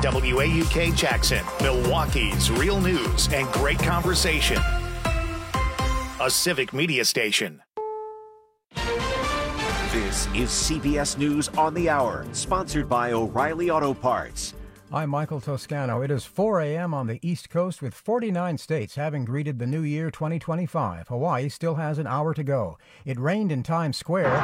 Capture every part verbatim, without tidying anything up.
W A U K Jackson, Milwaukee's real news and great conversation. A Civic Media station. This is C B S News on the Hour, sponsored by O'Reilly Auto Parts. I'm Michael Toscano. It is four a.m. on the East Coast, with forty-nine states having greeted the new year twenty twenty-five. Hawaii still has an hour to go. It rained in Times Square,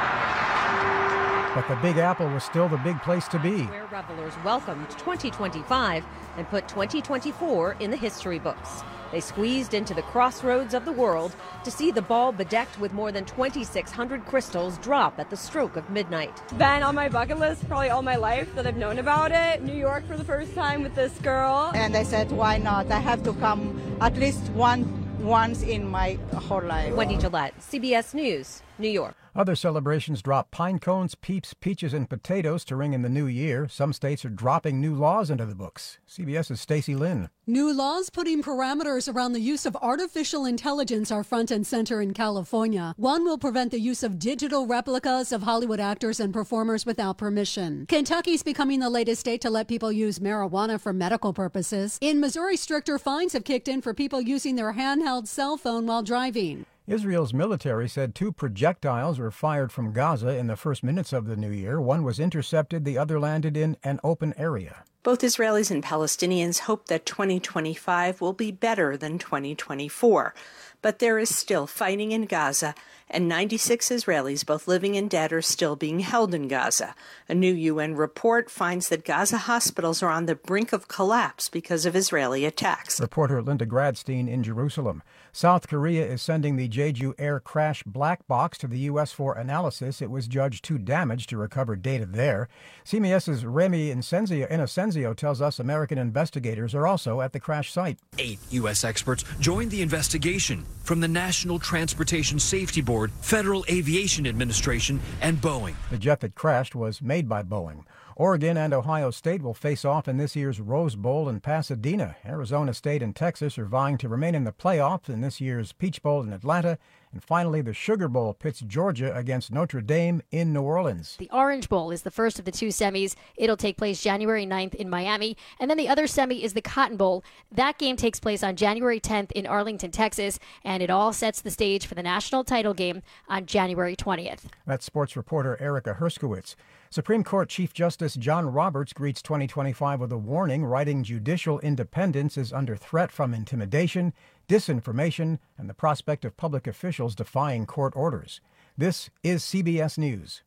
but the Big Apple was still the big place to be. Where revelers welcomed twenty twenty-five and put twenty twenty-four in the history books. They squeezed into the crossroads of the world to see the ball bedecked with more than twenty-six hundred crystals drop at the stroke of midnight. Been on my bucket list probably all my life that I've known about it. New York for the first time with this girl. And I said, why not? I have to come at least one once in my whole life. Wendy Gillette, C B S News, New York. Other celebrations drop pine cones, peeps, peaches, and potatoes to ring in the new year. Some states are dropping new laws into the books. CBS's Stacey Lynn. New laws putting parameters around the use of artificial intelligence are front and center in California. One will prevent the use of digital replicas of Hollywood actors and performers without permission. Kentucky's becoming the latest state to let people use marijuana for medical purposes. In Missouri, stricter fines have kicked in for people using their handheld cell phone while driving. Israel's military said two projectiles were fired from Gaza in the first minutes of the new year. One was intercepted, the other landed in an open area. Both Israelis and Palestinians hope that twenty twenty-five will be better than twenty twenty-four. But there is still fighting in Gaza, and ninety-six Israelis, both living and dead, are still being held in Gaza. A new U N report finds that Gaza hospitals are on the brink of collapse because of Israeli attacks. Reporter Linda Gradstein in Jerusalem. South Korea is sending the Jeju Air crash black box to the U S for analysis. It was judged too damaged to recover data there. CBS's Remy Incenzio, Inocencio tells us American investigators are also at the crash site. Eight U S experts joined the investigation from the National Transportation Safety Board, Federal Aviation Administration, and Boeing. The jet that crashed was made by Boeing. Oregon and Ohio State will face off in this year's Rose Bowl in Pasadena. Arizona State and Texas are vying to remain in the playoffs in this year's Peach Bowl in Atlanta. And finally, the Sugar Bowl pits Georgia against Notre Dame in New Orleans. The Orange Bowl is the first of the two semis. It'll take place January ninth in Miami. And then the other semi is the Cotton Bowl. That game takes place on January tenth in Arlington, Texas. And it all sets the stage for the national title game on January twentieth. That's sports reporter Erica Herskowitz. Supreme Court Chief Justice John Roberts greets twenty twenty-five with a warning, writing judicial independence is under threat from intimidation, disinformation, and the prospect of public officials defying court orders. This is C B S News.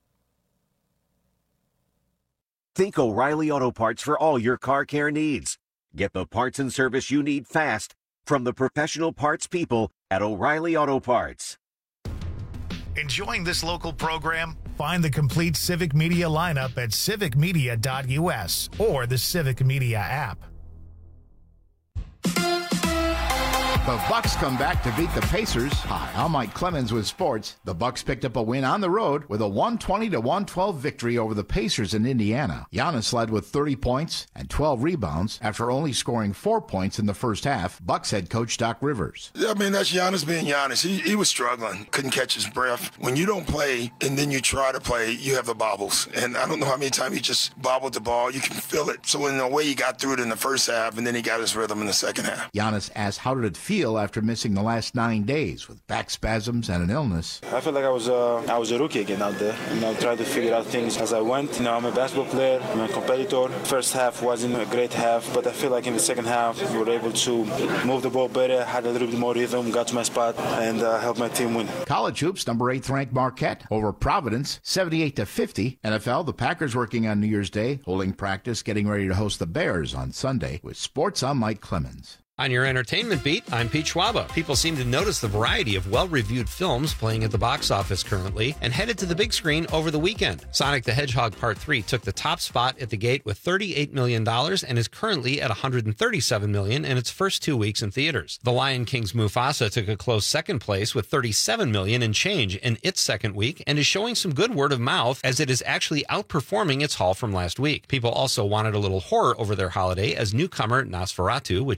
Think O'Reilly Auto Parts for all your car care needs. Get the parts and service you need fast from the professional parts people at O'Reilly Auto Parts. Enjoying this local program? Find the complete Civic Media lineup at civic media dot U S or the Civic Media app. The Bucks come back to beat the Pacers. Hi, I'm Mike Clemens with sports. The Bucks picked up a win on the road with a one twenty to one twelve victory over the Pacers in Indiana. Giannis led with thirty points and twelve rebounds after only scoring four points in the first half. Bucks head coach Doc Rivers. I mean, that's Giannis being Giannis. He, he was struggling, couldn't catch his breath. When you don't play and then you try to play, you have the bobbles. And I don't know how many times he just bobbled the ball. You can feel it. So in a way, he got through it in the first half, and then he got his rhythm in the second half. Giannis asked how did it feel after missing the last nine days with back spasms and an illness. I felt like I was uh, I was a rookie again out there, and I tried to figure out things as I went. You know, I'm a basketball player, I'm a competitor. First half wasn't a great half, but I feel like in the second half we were able to move the ball better, had a little bit more rhythm, got to my spot, and uh, helped my team win. College hoops, number eighth ranked Marquette over Providence, seventy-eight to fifty. N F L, the Packers working on New Year's Day, holding practice, getting ready to host the Bears on Sunday. With sports, I'm Mike Clemens. On your entertainment beat, I'm Pete Schwaba. People seem to notice the variety of well-reviewed films playing at the box office currently and headed to the big screen over the weekend. Sonic the Hedgehog Part three took the top spot at the gate with thirty-eight million dollars and is currently at one hundred thirty-seven million dollars in its first two weeks in theaters. The Lion King's Mufasa took a close second place with thirty-seven million dollars in change in its second week and is showing some good word of mouth as it is actually outperforming its haul from last week. People also wanted a little horror over their holiday as newcomer Nosferatu, which opened on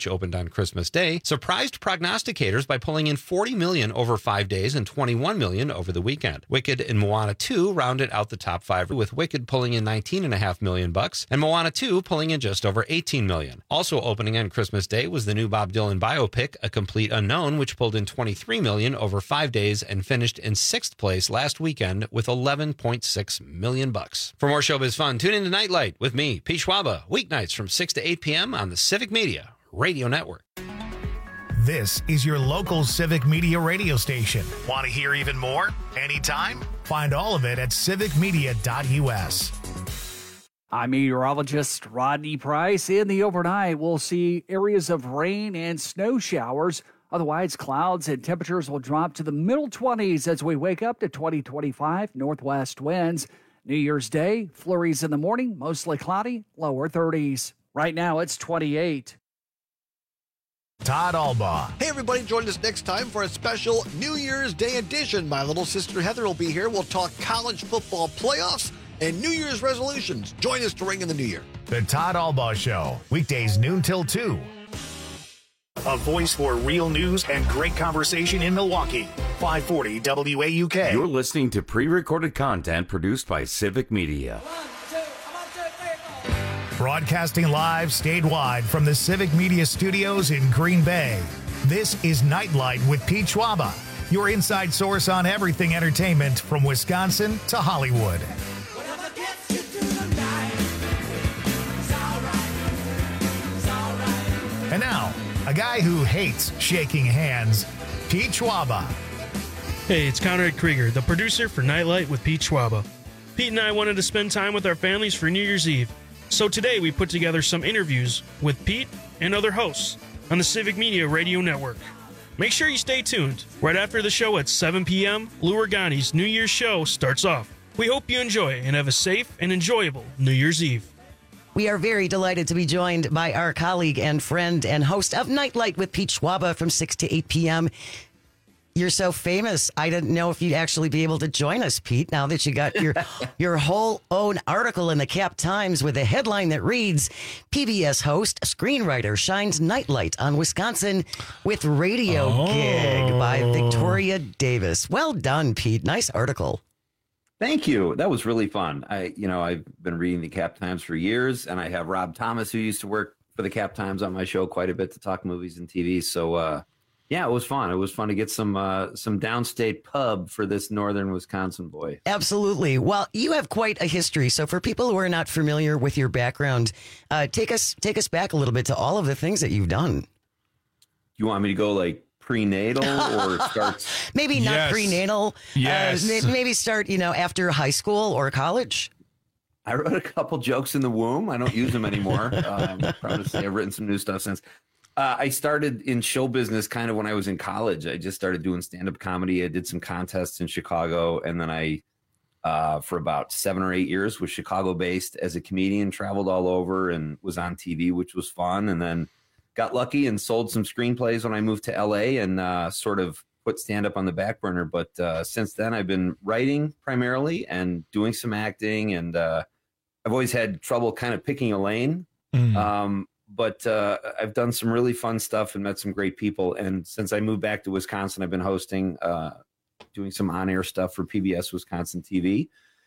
Christmas Day surprised prognosticators by pulling in forty million dollars over five days and twenty-one million dollars over the weekend. Wicked and Moana two rounded out the top five, with Wicked pulling in nineteen point five million dollars bucks and Moana two pulling in just over eighteen million dollars. Also opening on Christmas Day was the new Bob Dylan biopic, A Complete Unknown, which pulled in twenty-three million dollars over five days and finished in sixth place last weekend with eleven point six million dollars bucks. For more showbiz fun, tune in to Nightlight with me, Pete Schwaba, weeknights from six to eight p.m. on the Civic Media Radio Network. This is your local Civic Media radio station. Want to hear even more? Anytime? Find all of it at civic media dot u s. I'm meteorologist Rodney Price. In the overnight, we'll see areas of rain and snow showers. Otherwise, clouds and temperatures will drop to the middle twenties as we wake up to twenty twenty-five northwest winds. New Year's Day, flurries in the morning, mostly cloudy, lower thirties. Right now, it's twenty-eight. Todd Albaugh. Hey, everybody, join us next time for a special New Year's Day edition. My little sister Heather will be here. We'll talk college football playoffs and New Year's resolutions. Join us to ring in the new year. The Todd Albaugh Show, weekdays noon till two. A voice for real news and great conversation in Milwaukee. five forty W A U K. You're listening to pre-recorded content produced by Civic Media. Broadcasting live statewide from the Civic Media Studios in Green Bay. This is Nightlight with Pete Schwaba, your inside source on everything entertainment from Wisconsin to Hollywood. And now, a guy who hates shaking hands, Pete Schwaba. Hey, it's Conrad Krieger, the producer for Nightlight with Pete Schwaba. Pete and I wanted to spend time with our families for New Year's Eve. So today we put together some interviews with Pete and other hosts on the Civic Media Radio Network. Make sure you stay tuned. Right after the show at seven p.m., Lou Organi's New Year's show starts off. We hope you enjoy and have a safe and enjoyable New Year's Eve. We are very delighted to be joined by our colleague and friend and host of Nightlight with Pete Schwaba from six to eight p.m. You're so famous. I didn't know if you'd actually be able to join us, Pete, now that you got your your whole own article in the Cap Times with a headline that reads, P B S host, screenwriter shines Nightlight on Wisconsin with radio oh. gig by Victoria Davis. Well done, Pete. Nice article. Thank you. That was really fun. I, you know, I've been reading the Cap Times for years, and I have Rob Thomas, who used to work for the Cap Times, on my show quite a bit to talk movies and T V. So, uh, yeah, it was fun. It was fun to get some uh, some downstate pub for this northern Wisconsin boy. Absolutely. Well, you have quite a history. So for people who are not familiar with your background, uh, take us take us back a little bit to all of the things that you've done. You want me to go like prenatal or start? Maybe not yes. prenatal. Yes. Uh, maybe start, you know, after high school or college. I wrote a couple jokes in the womb. I don't use them anymore. uh, I'm proud to say I've written some new stuff since. Uh, I started in show business kind of when I was in college. I just started doing stand-up comedy. I did some contests in Chicago, and then I, uh, for about seven or eight years, was Chicago-based as a comedian, traveled all over, and was on T V, which was fun. And then got lucky and sold some screenplays when I moved to L A and uh, sort of put stand-up on the back burner. But uh, since then, I've been writing primarily and doing some acting, and uh, I've always had trouble kind of picking a lane. Mm. Um, But uh, I've done some really fun stuff and met some great people. And since I moved back to Wisconsin, I've been hosting, uh, doing some on-air stuff for P B S Wisconsin T V.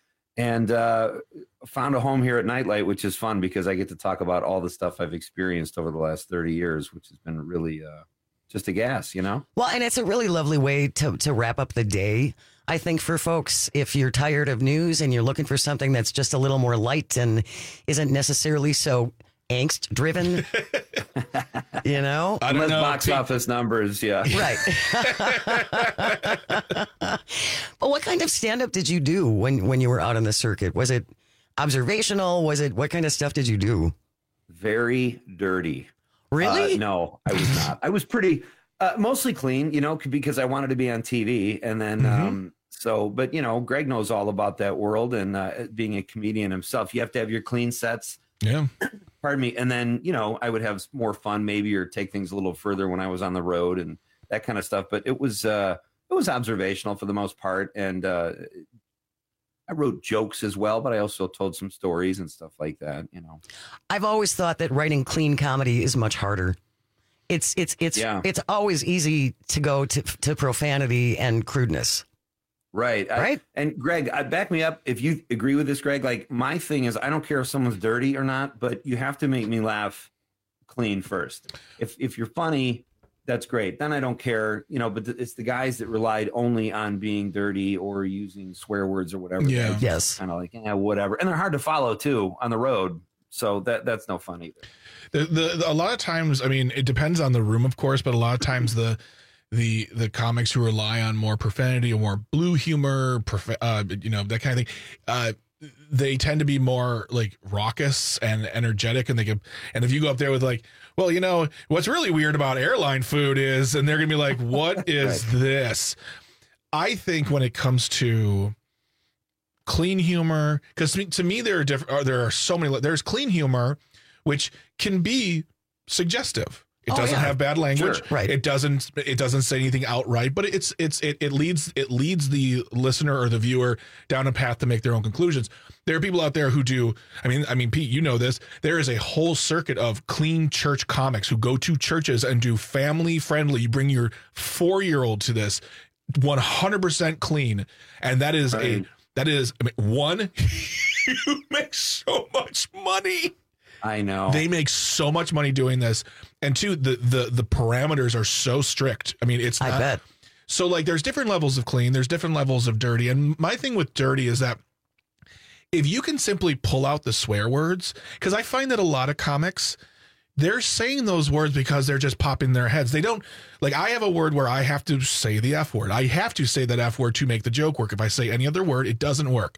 And uh, found a home here at Nightlight, which is fun because I get to talk about all the stuff I've experienced over the last thirty years, which has been really uh, just a gas, you know? Well, and it's a really lovely way to, to wrap up the day. I think for folks, if you're tired of news and you're looking for something that's just a little more light and isn't necessarily so angst driven, you know, I don't know, box Pete. Office numbers. Yeah. Right. But what kind of stand up did you do when, when you were out on the circuit? Was it observational? Was it, what kind of stuff did you do? Very dirty. Really? Uh, no, I was not. I was pretty, uh, mostly clean, you know, because I wanted to be on T V. And then, mm-hmm. um, so, but you know, Greg knows all about that world, and uh, being a comedian himself, you have to have your clean sets. Yeah. Pardon me. And then, you know, I would have more fun maybe, or take things a little further when I was on the road and that kind of stuff. But it was, uh, it was observational for the most part. And uh, I wrote jokes as well, but I also told some stories and stuff like that, you know. I've always thought that writing clean comedy is much harder. it's it's it's Yeah. it's always easy to go to to profanity and crudeness. Right. I- Right. and Greg, I back me up if you agree with this, Greg. Like my thing is I don't care if someone's dirty or not, but you have to make me laugh clean first. If if you're funny, that's great. Then I don't care, you know, but th- it's the guys that relied only on being dirty or using swear words or whatever. Yeah. Yes. Kind of like, yeah, whatever. And they're hard to follow too on the road. So that that's no fun either. The, the, the a lot of times, I mean, it depends on the room, of course, but a lot of times the the the comics who rely on more profanity or more blue humor, prof- uh, you know, that kind of thing, uh, they tend to be more like raucous and energetic, and they can. And if you go up there with like, well, you know, what's really weird about airline food is, and they're gonna be like, what is Right. this? I think when it comes to clean humor, because to me there are different. There are so many. There's clean humor, which can be suggestive. It Oh, doesn't yeah. have bad language. Sure. Right. It doesn't. It doesn't say anything outright, but it's it's it, it leads it leads the listener or the viewer down a path to make their own conclusions. There are people out there who do. I mean, I mean, Pete, you know this. There is a whole circuit of clean church comics who go to churches and do family friendly. You bring your four year old to this, one hundred percent clean, and that is Right. a that is I mean, one. You make so much money. I know. They make so much money doing this, and two, the the the parameters are so strict. I mean, it's I not, bet. So like, there's different levels of clean, there's different levels of dirty, and my thing with dirty is that if you can simply pull out the swear words, because I find that a lot of comics, they're saying those words because they're just popping in their heads. They don't like. I have a word where I have to say the F word. I have to say that F word to make the joke work. If I say any other word, it doesn't work.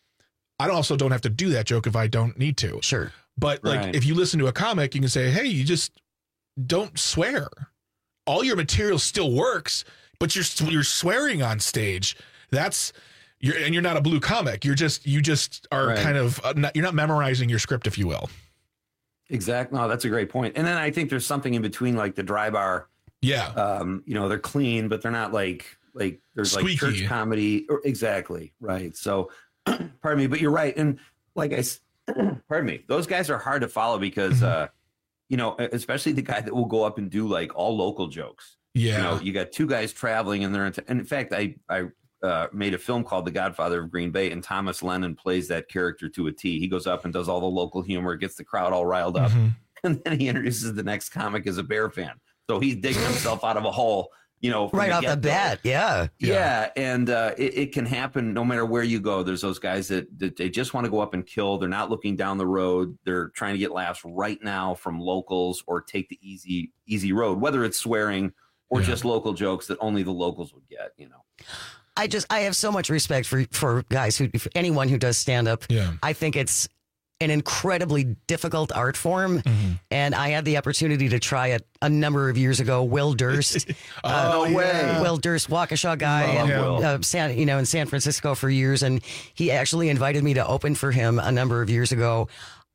I also don't have to do that joke if I don't need to. Sure. But like, Right. if you listen to a comic, you can say, "Hey, you just don't swear. All your material still works, but you're you're swearing on stage. That's you're and you're not a blue comic. You're just you just are Right. kind of uh, not, you're not memorizing your script, if you will. Exactly. No, that's a great point. And then I think there's something in between, like the dry bar. Yeah. Um, you know, they're clean, but they're not like like there's like Squeaky. church comedy. Or, exactly. Right. So, pardon me, but you're right. And like I, s- pardon me, those guys are hard to follow because, uh, you know, especially the guy that will go up and do like all local jokes. Yeah. You know, you got two guys traveling and they're into, and in fact, I, I, uh, made a film called The Godfather of Green Bay, and Thomas Lennon plays that character to a T. He goes up and does all the local humor, gets the crowd all riled up, Mhm. and then he introduces the next comic as a Bear fan. So he's digging himself out of a hole, you know, from Right off the get-go. bat. Yeah. Yeah, and uh, it, it can happen no matter where you go. There's those guys that, that they just want to go up and kill. They're not looking down the road. They're trying to get laughs right now from locals or take the easy easy road, whether it's swearing or Yeah. just local jokes that only the locals would get. You know. I just I have so much respect for for guys who for anyone who does stand up. Yeah. I think it's an incredibly difficult art form, Mm-hmm. and I had the opportunity to try it a number of years ago. Will Durst, Oh, no way. Will Durst, Waukesha guy, Love and, Will. uh, San, you know, in San Francisco for years, and he actually invited me to open for him a number of years ago.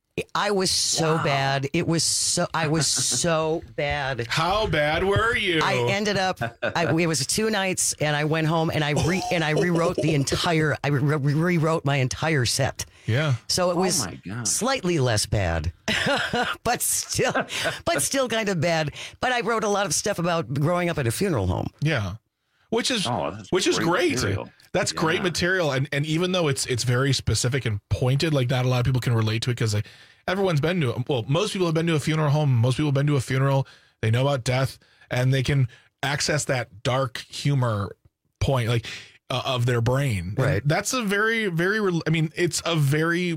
I was so Wow. bad. It was so I was so bad. How bad were you? I ended up. I, it was two nights, and I went home and I re and I rewrote the entire. I re- re- rewrote my entire set. Yeah. So it was Oh my God. slightly less bad, but still, but still kind of bad. But I wrote a lot of stuff about growing up at a funeral home. Yeah. Which is Oh, that's which is great great. material. That's great Yeah. material, and and even though it's it's very specific and pointed, like not a lot of people can relate to it because everyone's been to well, most people have been to a funeral home. Most people have been to a funeral. They know about death, and they can access that dark humor point, like uh, of their brain. And Right. that's a very very. rel- I mean, it's a very.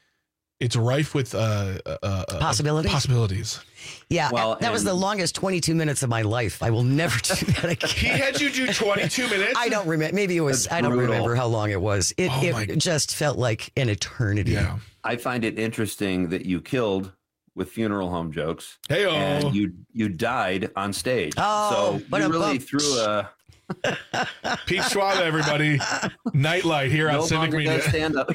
It's rife with uh, uh, uh, Possibilities? Possibilities. Yeah, Well, that was and- the longest twenty-two minutes of my life. I will never do that again. He had you do twenty-two minutes. I don't remember. Maybe it was. That's I don't brutal. remember how long it was. It, Oh my- it just felt like an eternity. Yeah. I find it interesting that you killed with funeral home jokes. Hey-o. And you you died on stage. Oh, so what you a really bump. threw a Pete Schwab, everybody. Nightlight here on no Civic longer Media. does stand up.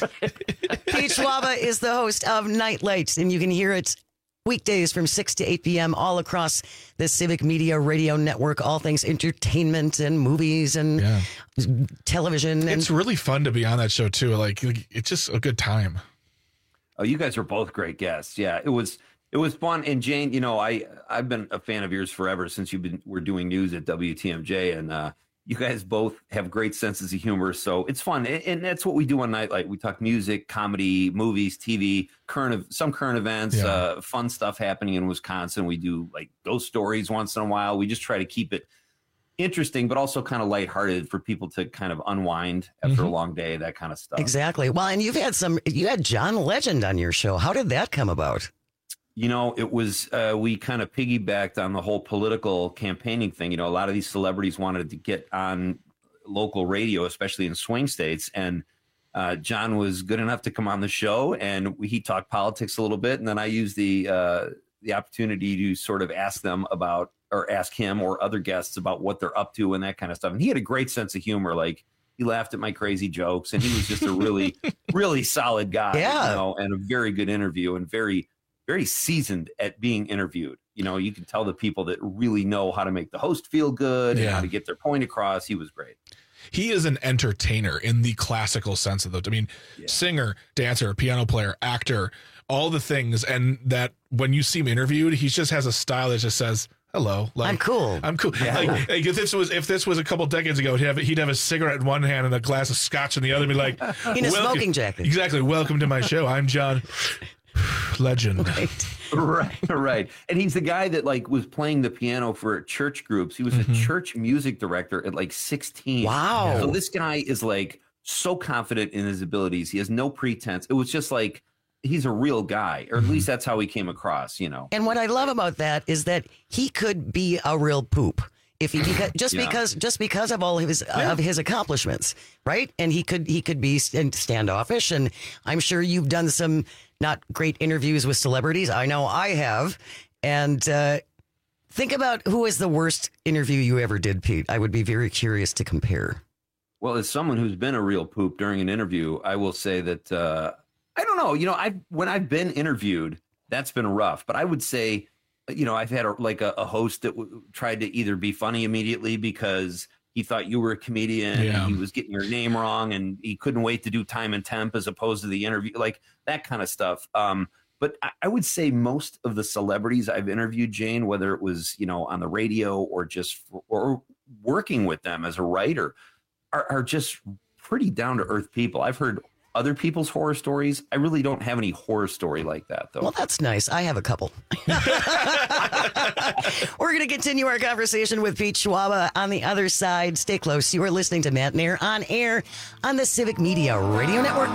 Pete Schwaba is the host of Nightlight, and you can hear it weekdays from six to eight p.m. all across the Civic Media Radio Network, all things entertainment and movies and Yeah. television. And It's really fun to be on that show too. Like, like, it's just a good time. Oh, you guys are both great guests. Yeah, it was It was fun. And Jane, you know, I, I've been a fan of yours forever since you've been, we're doing news at W T M J, and uh, you guys both have great senses of humor. So it's fun. And, and that's what we do on Nightlight. We talk music, comedy, movies, T V, current, some current events, yeah. uh, fun stuff happening in Wisconsin. We do like ghost stories once in a while. We just try to keep it interesting, but also kind of lighthearted for people to kind of unwind after mm-hmm. a long day, that kind of stuff. Exactly. Well, and you've had some, you had John Legend on your show. How did that come about? You know, it was, uh, we kind of piggybacked on the whole political campaigning thing. You know, a lot of these celebrities wanted to get on local radio, especially in swing states. And uh, John was good enough to come on the show, and we, he talked politics a little bit. And then I used the, uh, the opportunity to sort of ask them about, or ask him or other guests about what they're up to and that kind of stuff. And he had a great sense of humor. Like, he laughed at my crazy jokes, and he was just a really, really solid guy, yeah. you know, and a very good interview, and very, very seasoned at being interviewed. You know, you can tell the people that really know how to make the host feel good yeah. and how to get their point across. He was great. He is an entertainer in the classical sense of the, I mean, yeah. singer, dancer, piano player, actor, all the things. And that when you see him interviewed, he just has a style that just says, hello, like, I'm cool. I'm cool. Yeah. Like, like if this was if this was a couple decades ago, he'd have he'd have a cigarette in one hand and a glass of scotch in the other, and be like, in a smoking jacket. Exactly. Welcome to my show. I'm John Legend. Right. right, right. And he's the guy that like was playing the piano for church groups. He was mm-hmm. a church music director at like sixteen. Wow. So this guy is like so confident in his abilities. He has no pretense. It was just like, he's a real guy, or at least that's how he came across, you know. And what I love about that is that he could be a real poop if he beca- just yeah. because just because of all of his yeah. of his accomplishments, right? And he could he could be standoffish, and I'm sure you've done some not great interviews with celebrities. I know I have. And uh, think about who was the worst interview you ever did, Pete. I would be very curious to compare. Well, as someone who's been a real poop during an interview, I will say that. Uh, I don't know. You know, I when I've been interviewed, that's been rough. But I would say, you know, I've had a, like a, a host that w- tried to either be funny immediately because he thought you were a comedian yeah. and he was getting your name wrong, and he couldn't wait to do time and temp as opposed to the interview, like that kind of stuff. Um, but I, I would say most of the celebrities I've interviewed, Jane, whether it was, you know, on the radio or just for, or working with them as a writer, are, are just pretty down to earth people. I've heard other people's horror stories. I really don't have any horror story like that, though. Well, that's nice. I have a couple. We're going to continue our conversation with Pete Schwaba on the other side. Stay close. You are listening to Matt Nair on air on the Civic Media Radio Network.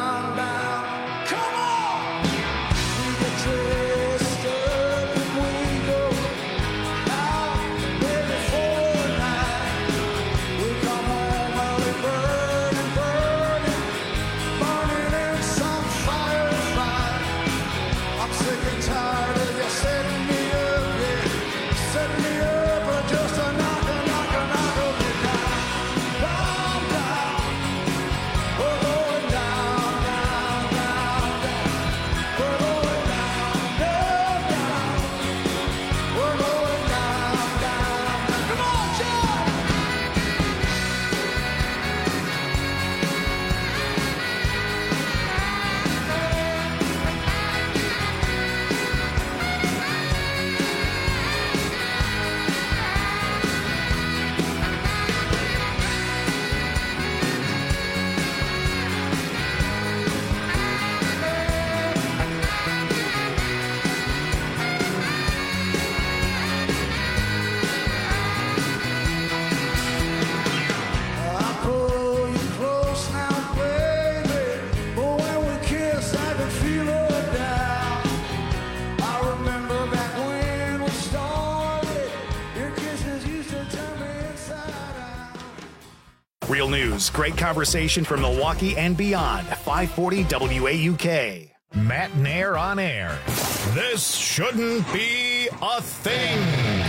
Real news, great conversation from Milwaukee and beyond. five forty W A U K. Matt Nair on air. This shouldn't be a thing.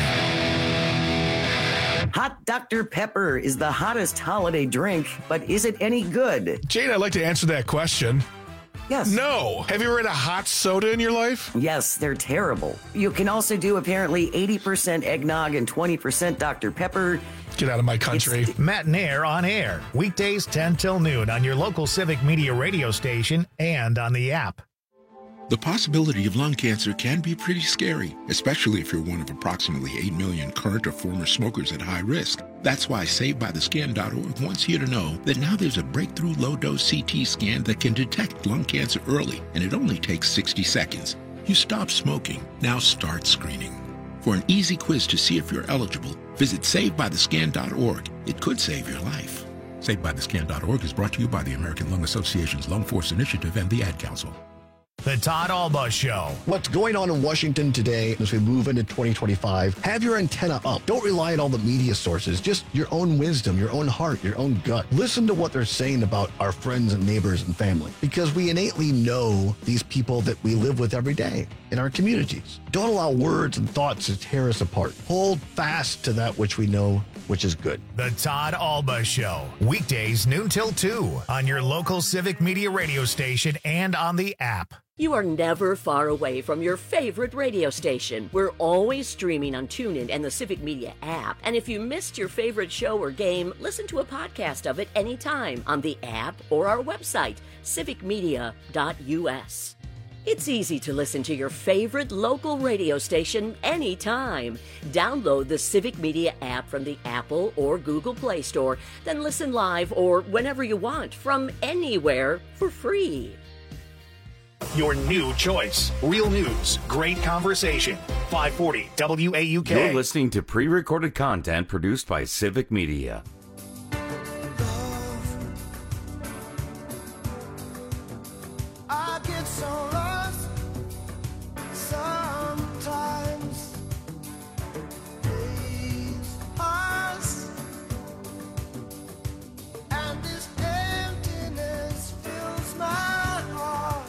Hot Doctor Pepper is the hottest holiday drink, but is it any good? Jane, I'd like to answer that question. Yes. No. Have you ever had a hot soda in your life? Yes, they're terrible. You can also do apparently eighty percent eggnog and twenty percent Doctor Pepper. Get out of my country. It's Matt Nair on air. Weekdays ten till noon on your local Civic Media radio station and on the app. The possibility of lung cancer can be pretty scary, especially if you're one of approximately eight million current or former smokers at high risk. That's why Saved By The Scan dot org wants you to know that now there's a breakthrough low-dose C T scan that can detect lung cancer early, and it only takes sixty seconds. You stop smoking, now start screening. For an easy quiz to see if you're eligible, visit Saved By The Scan dot org. It could save your life. Saved By The Scan dot org is brought to you by the American Lung Association's Lung Force Initiative and the Ad Council. The Todd Alba Show. What's going on in Washington today as we move into twenty twenty-five? Have your antenna up. Don't rely on all the media sources. Just your own wisdom, your own heart, your own gut. Listen to what they're saying about our friends and neighbors and family, because we innately know these people that we live with every day in our communities. Don't allow words and thoughts to tear us apart. Hold fast to that which we know, which is good. The Todd Alba Show. Weekdays noon till two on your local Civic Media radio station and on the app. You are never far away from your favorite radio station. We're always streaming on TuneIn and the Civic Media app. And if you missed your favorite show or game, listen to a podcast of it anytime on the app or our website, civic media dot u s. It's easy to listen to your favorite local radio station anytime. Download the Civic Media app from the Apple or Google Play Store, then listen live or whenever you want from anywhere for free. Your new choice. Real news, great conversation. five forty W A U K. You're listening to pre-recorded content produced by Civic Media. I get so lost sometimes. Days pass, and this emptiness fills my heart.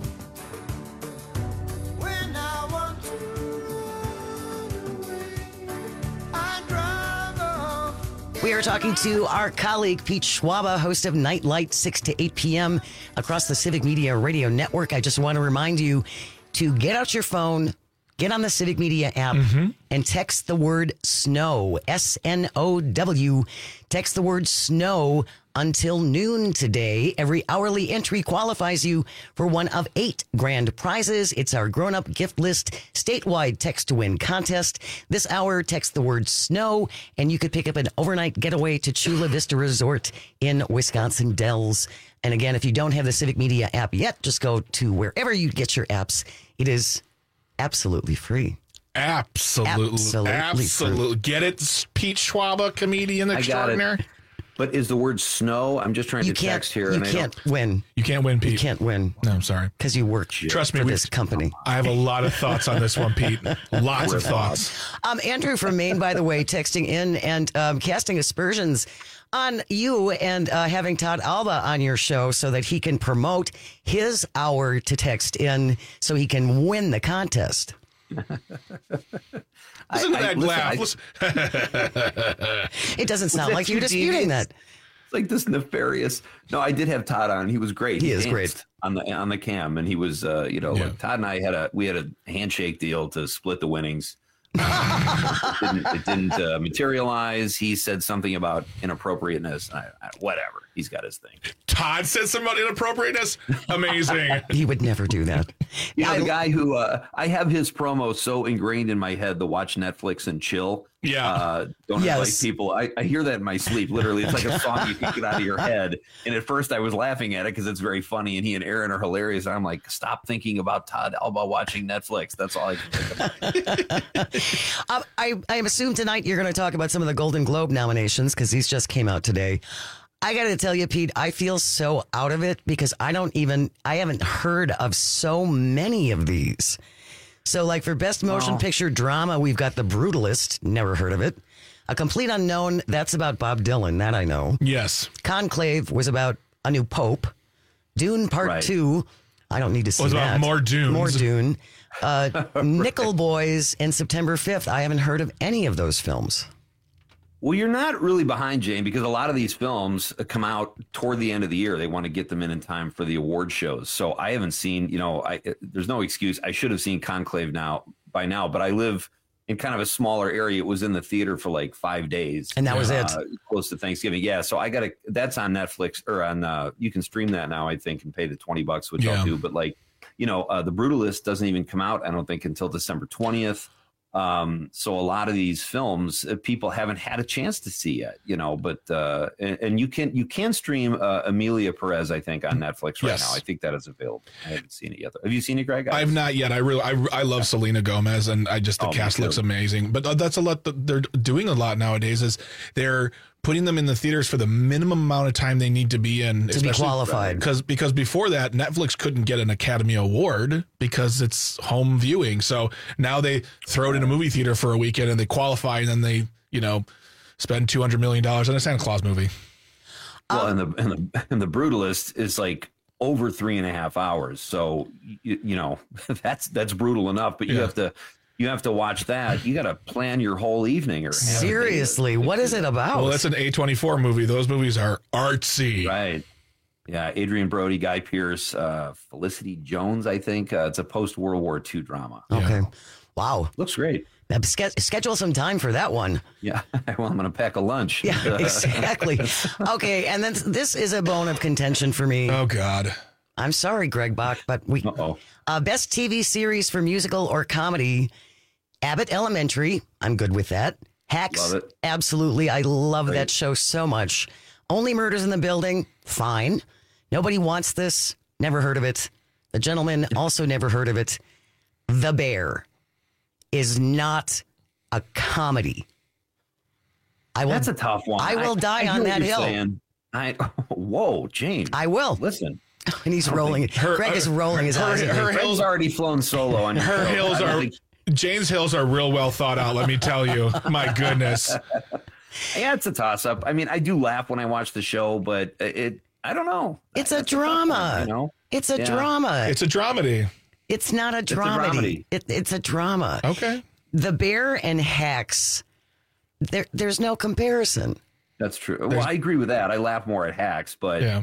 When I want to run away, I drive off. We are talking to our colleague, Pete Schwaba, host of Nightlight, six to eight p.m. across the Civic Media Radio Network. I just want to remind you to get out your phone, get on the Civic Media app, mm-hmm. and text the word SNOW, S N O W. Text the word SNOW until noon today. Every hourly entry qualifies you for one of eight grand prizes. It's our grown-up gift list statewide text to win contest. This hour, text the word SNOW, and you could pick up an overnight getaway to Chula Vista Resort in Wisconsin Dells. And again, if you don't have the Civic Media app yet, just go to wherever you get your apps. It is absolutely free. Absolutely. Absolutely. Absolutely. Get it, Pete Schwaba, comedian extraordinaire. But is the word snow? I'm just trying You to can't. text here. You and I can't don't... win. You can't win, Pete. You can't win. No, I'm sorry. Because you work. Trust me, for we- this company. I have a lot of thoughts on this one, Pete. Lots of thoughts. Um, Andrew from Maine, by the way, texting in and um, casting aspersions on you and uh, having Todd Alba on your show so that he can promote his hour to text in so he can win the contest. Listen to I- that listen, laugh. I- It doesn't sound Was like that you're too disputing devious? that. It's like this nefarious. No, I did have Todd on. He was great. He is danced great. on the on the cam, and he was, uh, you know, Yeah. like Todd and I had a we had a handshake deal to split the winnings. it didn't, it didn't uh, materialize. He said something about inappropriateness. I, I, whatever. He's got his thing. Todd said something about inappropriateness. Amazing. He would never do that. You know, the guy who uh, I have his promo so ingrained in my head to watch Netflix and chill. Yeah. Uh, don't Yes. invite people. I, I hear that in my sleep. Literally, it's like a song you can get out of your head. And at first, I was laughing at it because it's very funny, and he and Aaron are hilarious. And I'm like, stop thinking about Todd Alba watching Netflix. That's all I can think about. Um, I, I assume tonight you're going to talk about some of the Golden Globe nominations because these just came out today. I got to tell you, Pete, I feel so out of it because I don't even, I haven't heard of so many of these. So like for Best Motion Oh. Picture Drama, we've got The Brutalist. Never heard of it. A Complete Unknown, that's about Bob Dylan. That I know. Yes. Conclave was about a new pope. Dune Part Right. two, I don't need to see Was that. about more Dunes. More Dune. Uh, Nickel Boys and September fifth. I haven't heard of any of those films. Well, you're not really behind, Jane, because a lot of these films come out toward the end of the year. They want to get them in in time for the award shows. So I haven't seen, you know, I there's no excuse. I should have seen Conclave now by now, but I live in kind of a smaller area. It was in the theater for like five days. And that was it. uh, close to Thanksgiving. Yeah. So I got to, that's on Netflix or on, uh, you can stream that now, I think, and pay the twenty bucks, which Yeah. I'll do. But like, you know, uh, The Brutalist doesn't even come out, I don't think, until December twentieth. Um, so a lot of these films uh, people haven't had a chance to see yet, you know, but, uh, and, and you can, you can stream, uh, Emilia Perez, I think, on Netflix right Yes. now. I think that is available. I haven't seen it yet. Have you seen it, Greg? I've not yet. I really, I, I love Selena Gomez, and I just the Oh, me cast too. looks amazing. But that's a lot that they're doing a lot nowadays. Is they're putting them in the theaters for the minimum amount of time they need to be in To be qualified. Because because before that, Netflix couldn't get an Academy Award because it's home viewing. So now they throw it in a movie theater for a weekend and they qualify, and then they you know spend two hundred million dollars on a Santa Claus movie. Well, and the, and the, and the Brutalist is like over three and a half hours. So, you, you know, that's, that's brutal enough, but you Yeah. have to, you have to watch that. You got to plan your whole evening. Or Seriously, what is it about? Well, that's an A twenty-four movie. Those movies are artsy. Right. Yeah. Adrian Brody, Guy Pearce, uh, Felicity Jones, I think. Uh, it's a post World War Two drama. Okay. Wow. Looks great. Now, ske- schedule some time for that one. Yeah. Well, I'm going to pack a lunch. Yeah, exactly. Okay, and then this is a bone of contention for me. Oh, God. I'm sorry, Greg Bach, but we. Uh-oh. Uh, best T V series for musical or comedy: Abbott Elementary. I'm good with that. Hacks. Love it. Absolutely. I love Great. that show so much. Only Murders in the Building. Fine. Nobody Wants This. Never heard of it. The Gentleman. Also never heard of it. The Bear is not a comedy. I will, That's a tough one. I will I- die I hear on what that you're hill. saying. I whoa, James. I will. Listen. And he's rolling. Her- Greg is rolling his her- eyes. at me. her- Greg's already flown solo on your Her show. hills I don't are think- Jane's hills are real well thought out. Let me tell you. My goodness. Yeah, it's a toss up. I mean, I do laugh when I watch the show, but it, I don't know. It's a That's tough drama. one, you know? It's a Yeah. drama. It's a dramedy. It's not a a dramedy. dramedy. It, it's a drama. Okay. The Bear and Hacks. There, there's no comparison. That's true. Well, I agree with that. I laugh more at Hacks, but Yeah.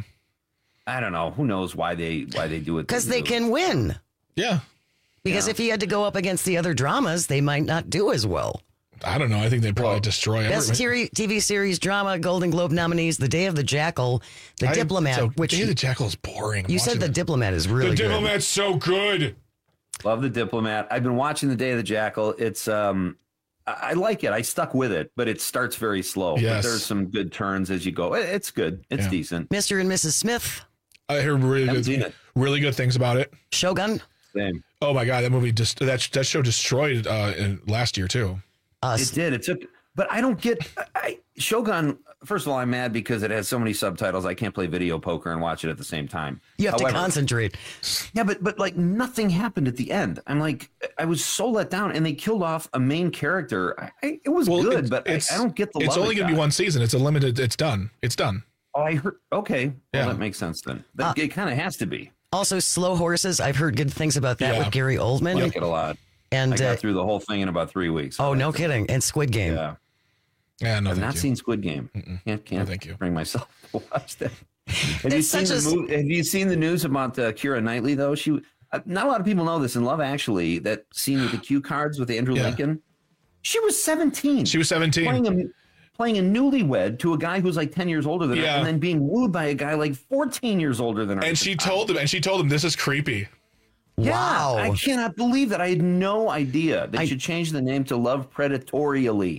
I don't know. Who knows why they why they do it? Because they can win. Yeah. Because Yeah. if he had to go up against the other dramas, they might not do as well. I don't know. I think they probably destroy Best everything. T V series drama, Golden Globe nominees: The Day of the Jackal, The I- Diplomat. so which Day of the Jackal is boring. I'm you said watching The it. Diplomat is really The good. Diplomat's so good. Love The Diplomat. I've been watching The Day of the Jackal. It's um, I, I like it. I stuck with it, but it starts very slow. Yes. But there's some good turns as you go. It- It's good. It's Yeah. decent. Mister and Missus Smith, I hear really Haven't seen good, it. really good things about it. Shogun. Same. Oh my god, that movie just that that show destroyed uh, in, last year too. Uh, It did. It took, but I don't get I, I- Shogun. First of all, I'm mad because it has so many subtitles. I can't play video poker and watch it at the same time. You have However, to concentrate. Yeah, but but like nothing happened at the end. I'm like, I was so let down, and they killed off a main character. I, I, it was good, it's- but I, it's- I don't get the. It's love only it going to be got. one season. It's a limited. It's done. It's done. Oh, I heard. Okay, well, Yeah. that makes sense then. That, Uh, it kind of has to be. Also, Slow Horses. I've heard good things about that Yeah. with Gary Oldman. I like it a lot. And I got uh, through the whole thing in about three weeks. oh, no kidding. And Squid Game. Yeah, Yeah, no, I've thank not you. seen Squid Game. Can't can't thank you. bring myself to watch that. Have you It's seen such the a- mo- Have you seen the news about uh, Keira Knightley though? She uh, not a lot of people know this. In Love Actually, that scene with the cue cards with Andrew Yeah. Lincoln, she was seventeen. She was seventeen. playing a playing a newlywed to a guy who's like ten years older than her, Yeah. and then being wooed by a guy like fourteen years older than her. And she told him. And she told him this is creepy. Yeah, Wow. I cannot believe that. I had no idea. They I- should change the name to Love Predatorially.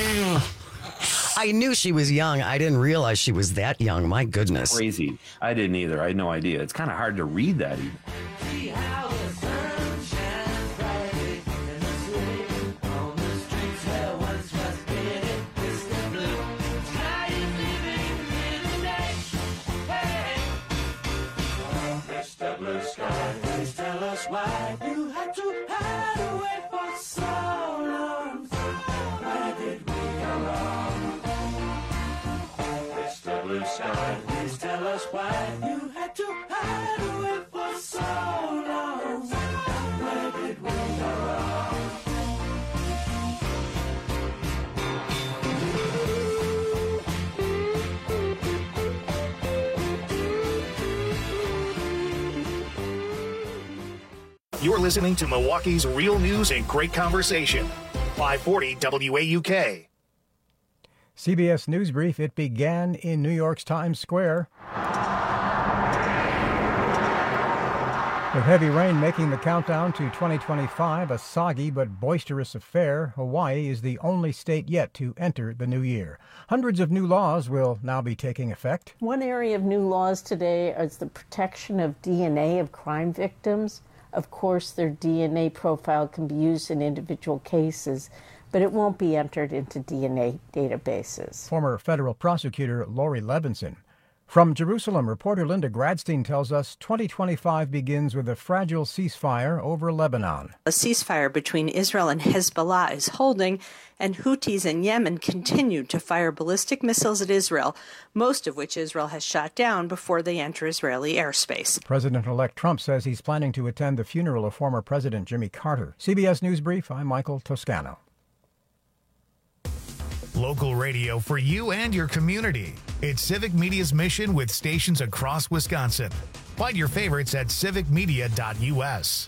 I knew she was young. I didn't realize she was that young. My goodness. Crazy. I didn't either. I had no idea. It's kind of hard to read that even. Mister Blue Sky, please tell us why you had to hide away for so long. Where did we go wrong? Mister Blue Sky, please tell us why you had to hide away for so long. Where did we go wrong? You're listening to Milwaukee's real news and great conversation. five forty W A U K. C B S News Brief. It began in New York's Times Square. With heavy rain making the countdown to twenty twenty-five a soggy but boisterous affair, Hawaii is the only state yet to enter the new year. Hundreds of new laws will now be taking effect. One area of new laws today is the protection of D N A of crime victims. Of course, their D N A profile can be used in individual cases, but it won't be entered into D N A databases. Former federal prosecutor Lori Levinson. From Jerusalem, reporter Linda Gradstein tells us twenty twenty-five begins with a fragile ceasefire over Lebanon. A ceasefire between Israel and Hezbollah is holding, and Houthis in Yemen continue to fire ballistic missiles at Israel, most of which Israel has shot down before they enter Israeli airspace. President-elect Trump says he's planning to attend the funeral of former President Jimmy Carter. C B S News Brief, I'm Michael Toscano. Local radio for you and your community. It's Civic Media's mission with stations across Wisconsin. Find your favorites at civic media dot u s.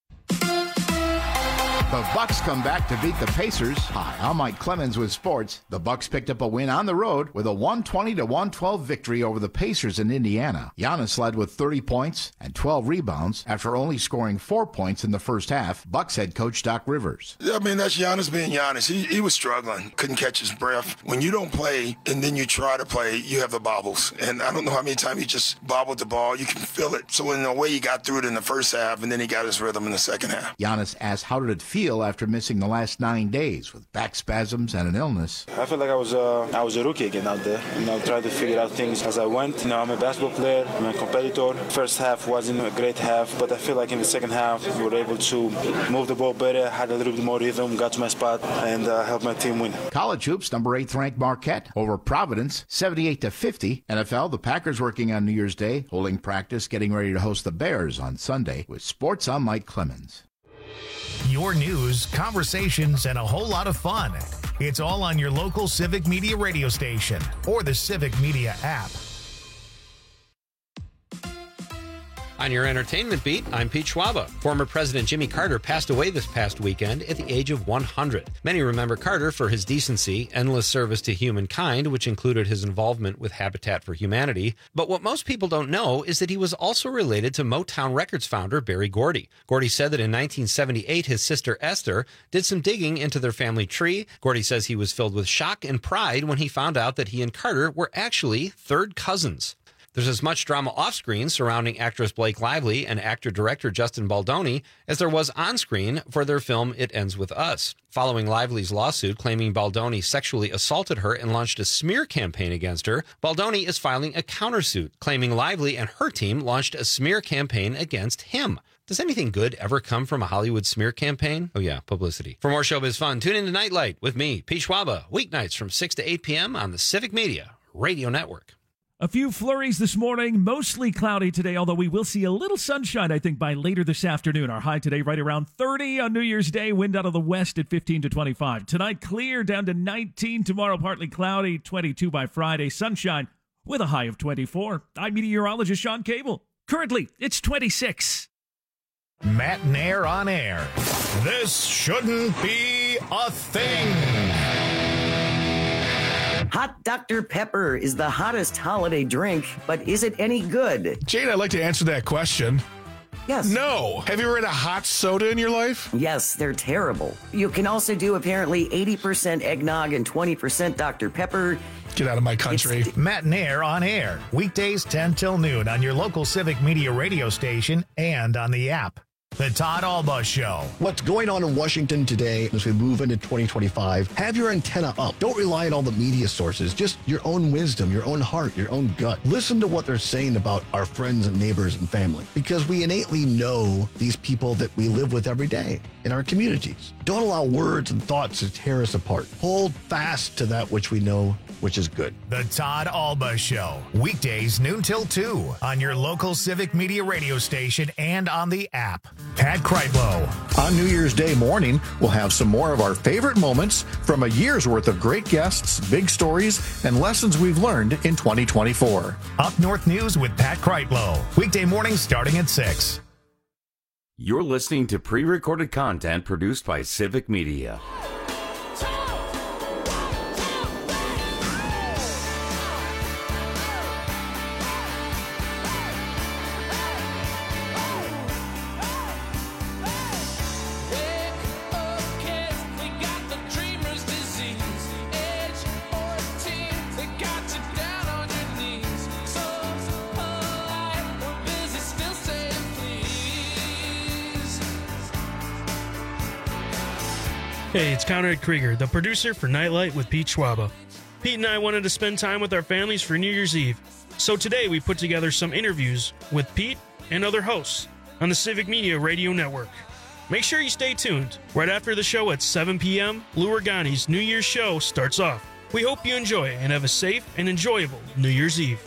The Bucks come back to beat the Pacers. Hi, I'm Mike Clemens with sports. The Bucks picked up a win on the road with a one twenty to one twelve victory over the Pacers in Indiana. Giannis led with thirty points and twelve rebounds after only scoring four points in the first half. Bucks head coach Doc Rivers. I mean, that's Giannis being Giannis. He, he was struggling, couldn't catch his breath. When you don't play and then you try to play, you have the bobbles. And I don't know how many times he just bobbled the ball. You can feel it. So in a way, he got through it in the first half, and then he got his rhythm in the second half. Giannis asked how did it feel after missing the last nine days with back spasms and an illness. I feel like I was uh, I was a rookie again out there. You know, tried to figure out things as I went. You know, I'm a basketball player. I'm a competitor. First half wasn't a great half, but I feel like in the second half we were able to move the ball better, had a little bit more rhythm, got to my spot, and uh, helped my team win. College hoops, number eighth ranked Marquette over Providence, seventy-eight to fifty. N F L, the Packers working on New Year's Day, holding practice, getting ready to host the Bears on Sunday. With sports, I'm Mike Clemens. Your news, conversations, and a whole lot of fun. It's all on your local Civic Media radio station or the Civic Media app. On your entertainment beat, I'm Pete Schwaba. Former President Jimmy Carter passed away this past weekend at the age of one hundred. Many remember Carter for his decency, endless service to humankind, which included his involvement with Habitat for Humanity. But what most people don't know is that he was also related to Motown Records founder Berry Gordy. Gordy said that in nineteen seventy-eight, his sister Esther did some digging into their family tree. Gordy says he was filled with shock and pride when he found out that he and Carter were actually third cousins. There's as much drama off-screen surrounding actress Blake Lively and actor-director Justin Baldoni as there was on-screen for their film It Ends With Us. Following Lively's lawsuit claiming Baldoni sexually assaulted her and launched a smear campaign against her, Baldoni is filing a countersuit claiming Lively and her team launched a smear campaign against him. Does anything good ever come from a Hollywood smear campaign? Oh yeah, publicity. For more showbiz fun, tune in to Nightlight with me, Pete Schwaba, weeknights from six to eight p.m. on the Civic Media Radio Network. A few flurries this morning, mostly cloudy today, although we will see a little sunshine, I think, by later this afternoon. Our high today right around thirty on New Year's Day, wind out of the west at fifteen to twenty-five. Tonight, clear down to nineteen. Tomorrow, partly cloudy, twenty-two by Friday. Sunshine with a high of twenty-four. I'm meteorologist Sean Cable. Currently, it's twenty-six. Matt and Air on air. This shouldn't be a thing. Hot Doctor Pepper is the hottest holiday drink, but is it any good? Jade, I'd like to answer that question. Yes. No. Have you ever had a hot soda in your life? Yes, they're terrible. You can also do apparently eighty percent eggnog and twenty percent Doctor Pepper. Get out of my country. It's Matt and Air on air. Weekdays ten till noon on your local Civic Media radio station and on the app. The Todd Alba Show. What's going on in Washington today as we move into twenty twenty-five? Have your antenna up. Don't rely on all the media sources. Just your own wisdom, your own heart, your own gut. Listen to what they're saying about our friends and neighbors and family, because we innately know these people that we live with every day in our communities. Don't allow words and thoughts to tear us apart. Hold fast to that which we know, which is good. The Todd Alba Show. Weekdays noon till two on your local Civic Media radio station and on the app. Pat Kreitlow. On New Year's Day morning, we'll have some more of our favorite moments from a year's worth of great guests, big stories, and lessons we've learned in twenty twenty-four. Up North News with Pat Kreitlow. Weekday mornings starting at six. You're listening to pre-recorded content produced by Civic Media. Hey, it's Conrad Krieger, the producer for Nightlight with Pete Schwaba. Pete and I wanted to spend time with our families for New Year's Eve, so today we put together some interviews with Pete and other hosts on the Civic Media Radio Network. Make sure you stay tuned. Right after the show at seven p.m., Lou Organi's New Year's show starts off. We hope you enjoy and have a safe and enjoyable New Year's Eve.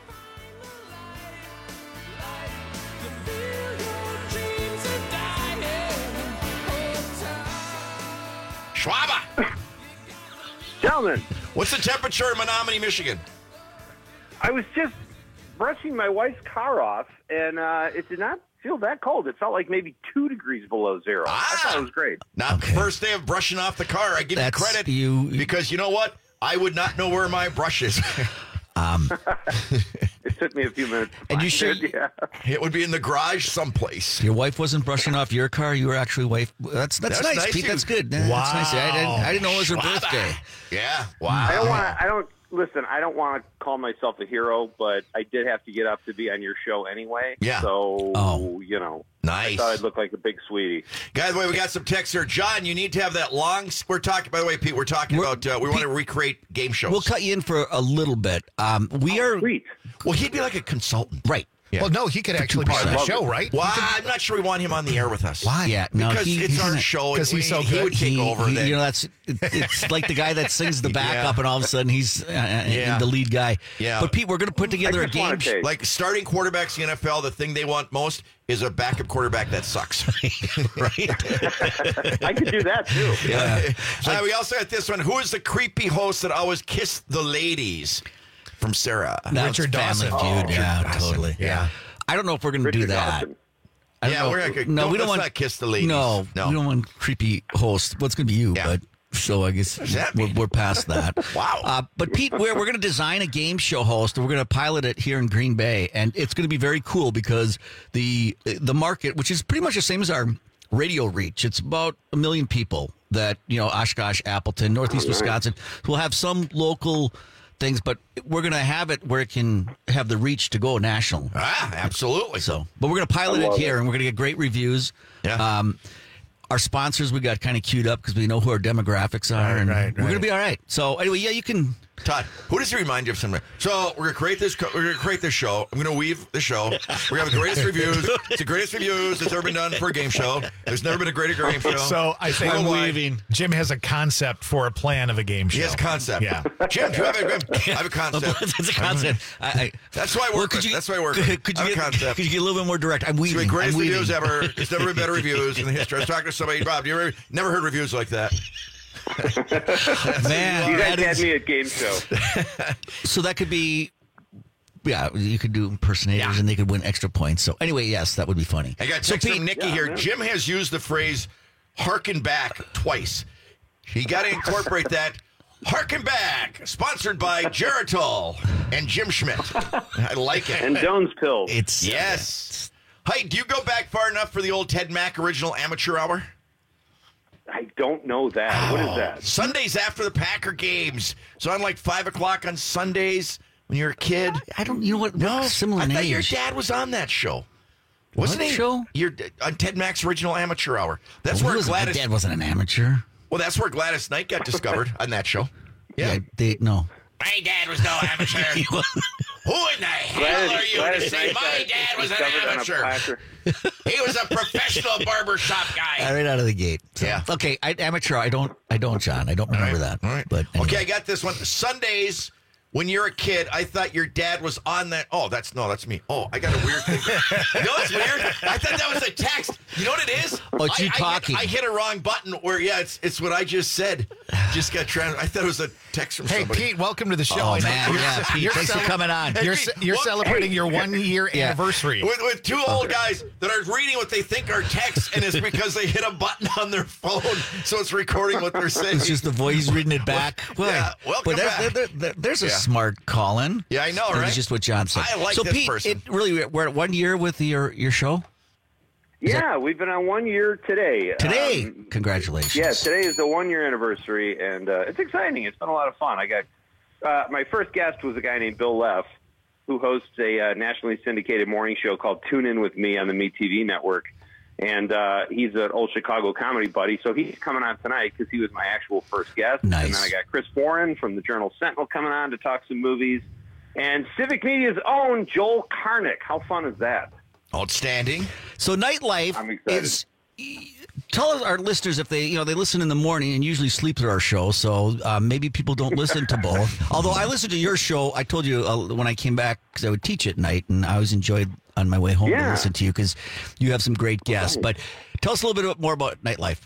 Schwaba! Gentlemen. What's the temperature in Menominee, Michigan? I was just brushing my wife's car off, and uh, it did not feel that cold. It felt like maybe two degrees below zero. Ah, I thought it was great. Not the first day of brushing off the car. I give That's you credit you- because you know what? I would not know where my brush is. Um, it took me a few minutes. To And you find sure- it, yeah. It would be in the garage someplace. Your wife wasn't brushing off your car. You were actually wife. That's that's, That's nice, nice Pete. of That's you. good. That's Wow. nice. I didn't, I didn't know it was her Schwaba. birthday. Yeah. Wow. I don't want to. I don't listen. I don't want to call myself a hero, but I did have to get up to be on your show anyway. Yeah. So Oh. you know, Nice. I thought I'd look like a big sweetie. By the way, we got some texts here. John, you need to have that long. We're talking. By the way, Pete, we're talking We're- about. Uh, we want to recreate game shows. We'll cut you in for a little bit. Um, we are. Sweet. Well, he'd be like a consultant, right? Yeah. Well, no, he could actually be on the show, right? Well, I'm not sure we want him on the air with us. Why? Yeah, no, because he- it's he's our gonna- show. 'cause and he's we- so he good. would take He- over. he- then. you know, that's it- it's like the guy that sings the backup, Yeah. and all of a sudden he's uh, Yeah. the lead guy. Yeah. But Pete, we're going to put together a just wanna game. take- Like starting quarterbacks in the N F L, the thing they want most is a backup quarterback that sucks. right? I could do that too. Yeah. Uh, we also got this one. Who is the creepy host that always kissed the ladies? From Sarah. That's Richard Family Dawson. Feud. Oh, yeah, Richard Dawson. totally. Yeah. I don't know if we're going to do Richard that. Dawson. I don't Yeah, know. we're not gonna- no, don't- we don't let's want not kiss the ladies. No, No. we don't want creepy host. What's going to be you? Yeah. But so I guess that we're, mean? we're past that. Wow. Uh, but Pete, we're we're going to design a game show host, and we're going to pilot it here in Green Bay, and it's going to be very cool because the the market, which is pretty much the same as our radio reach, it's about a million people that you know, Oshkosh, Appleton, Northeast Oh, nice. Wisconsin, will have some local things, but we're going to have it where it can have the reach to go national. Ah, absolutely. So, but we're going to pilot I it love here, it. and we're going to get great reviews. Yeah. Um, our sponsors we got kind of queued up because we know who our demographics are, Right, and right, we're going to right. be all right. So, anyway, yeah, you can. Todd, who does he remind you of somebody? So we're gonna create this. Co- we're gonna create this show. I'm gonna weave the show. We're gonna have the greatest reviews. It's the greatest reviews that's ever been done for a game show. There's never been a greater game show. So I think Worldwide. Jim has a concept for a plan of a game show. He has a concept. Yeah. Jim, do you have a, I have a concept. That's a concept. I, I, That's why I work. Well, could with. you- That's why I work. could, with. could I you have a get, concept. could you get a little bit more direct? I'm It's weaving. the greatest I'm weaving. reviews ever. There's never been better reviews in the history. I was talking to somebody. Bob, you ever never heard reviews like that? Man, You guys that had is- me at game show. so that could be. Yeah, you could do impersonators, and they could win extra points. So anyway, yes, that would be funny. I got so text from Pete- Nikki Yeah, here. man. Jim has used the phrase "harken back" twice. He got to incorporate that. Harken back. Sponsored by Geritol and Jim Schmidt. I like it. And Jones pills. It's Yes. Hey, do you go back far enough for the old Ted Mack original amateur hour? I don't know that. What is that? Sundays after the Packer games. So on like five o'clock on Sundays when you're a kid. I don't. You know what? No, similar I names. thought your dad was on that show. Wasn't What he? show? Your on Ted Mack's original amateur hour. That's Well, he where wasn't- my Gladys. dad wasn't an amateur. Well, that's where Gladys Knight got discovered on that show. Yeah, they no. My dad was no amateur. Who in the hell Gladys- are you Gladys to say Knight my got dad was an discovered on a amateur? platter. He was a professional barbershop guy. Right out of the gate. So, Yeah. Okay, I, amateur. I don't. I don't, John. I don't remember that. All right. But anyway. Okay, I got this one. Sundays, when you're a kid, I thought your dad was on that. Oh, that's no, that's me. Oh, I got a weird thing. You know what's weird? I thought that was a text. You know what it is? Oh, it's I, you I talking. Hit, I hit a wrong button where, yeah, it's it's what I just said. Just got trans. I thought it was a text from Hey, somebody. Pete, welcome to the show. Oh, I know man, you're- yeah, Pete, you're thanks for cele- coming on. You're, Hey, ce- you're what- celebrating your one-year Yeah. anniversary. With, with two old guys that are reading what they think are texts, and it's because they hit a button on their phone, so it's recording what they're saying. It's just the voice he's reading it back. Well, Yeah, welcome but there's, back. there- there- there's a Yeah. smart call-in. Yeah, I know, That right? was just what John said. I like so, this Pete, person. it really, we're at one year with your your show Yeah, we've been on one year today. today. Um, Congratulations. yeah, today is the one year anniversary, and uh, it's exciting. It's been a lot of fun. I got uh, my first guest was a guy named Bill Leff, who hosts a uh, nationally syndicated morning show called Tune In With Me on the Me T V network. And uh, he's an old Chicago comedy buddy, so he's coming on tonight because he was my actual first guest. Nice. And then I got Chris Warren from the Journal Sentinel coming on to talk some movies. And Civic Media's own Joel Karnick. How fun is that? Outstanding. So Nightlife is... Tell our listeners if they, you know, they listen in the morning and usually sleep through our show. So uh, maybe people don't listen to both. Although I listened to your show, I told you uh, when I came back because I would teach at night, and I always enjoyed on my way home Yeah. to listen to you because you have some great guests. But tell us a little bit more about Nightlife.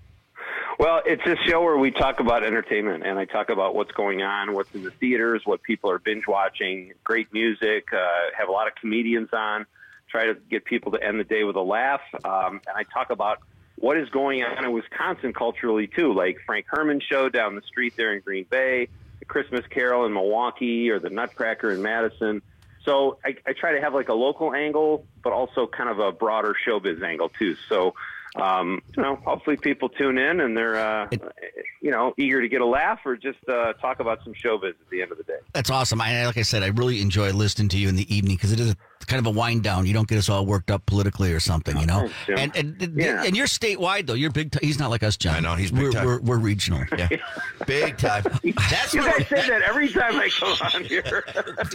Well, it's a show where we talk about entertainment, and I talk about what's going on, what's in the theaters, what people are binge watching, great music, uh, have a lot of comedians on, try to get people to end the day with a laugh. Um, and I talk about what is going on in Wisconsin culturally, too, like Frank Herman's show down the street there in Green Bay, the Christmas Carol in Milwaukee, or the Nutcracker in Madison. So I, I try to have like a local angle, but also kind of a broader showbiz angle, too. So, um, you know, hopefully people tune in and they're, uh, you know, eager to get a laugh or just uh, talk about some showbiz at the end of the day. That's awesome. I, like I said, I really enjoy listening to you in the evening because it is a, kind of a wind down. You don't get us all worked up politically or something, you know. Thanks, Jim. and and, and, Yeah. and you're statewide though. You're big. T- he's not like us, John. I know, he's big we're, time. We're, we're regional. Yeah, Big time. That's You what guys say that every time I come on here.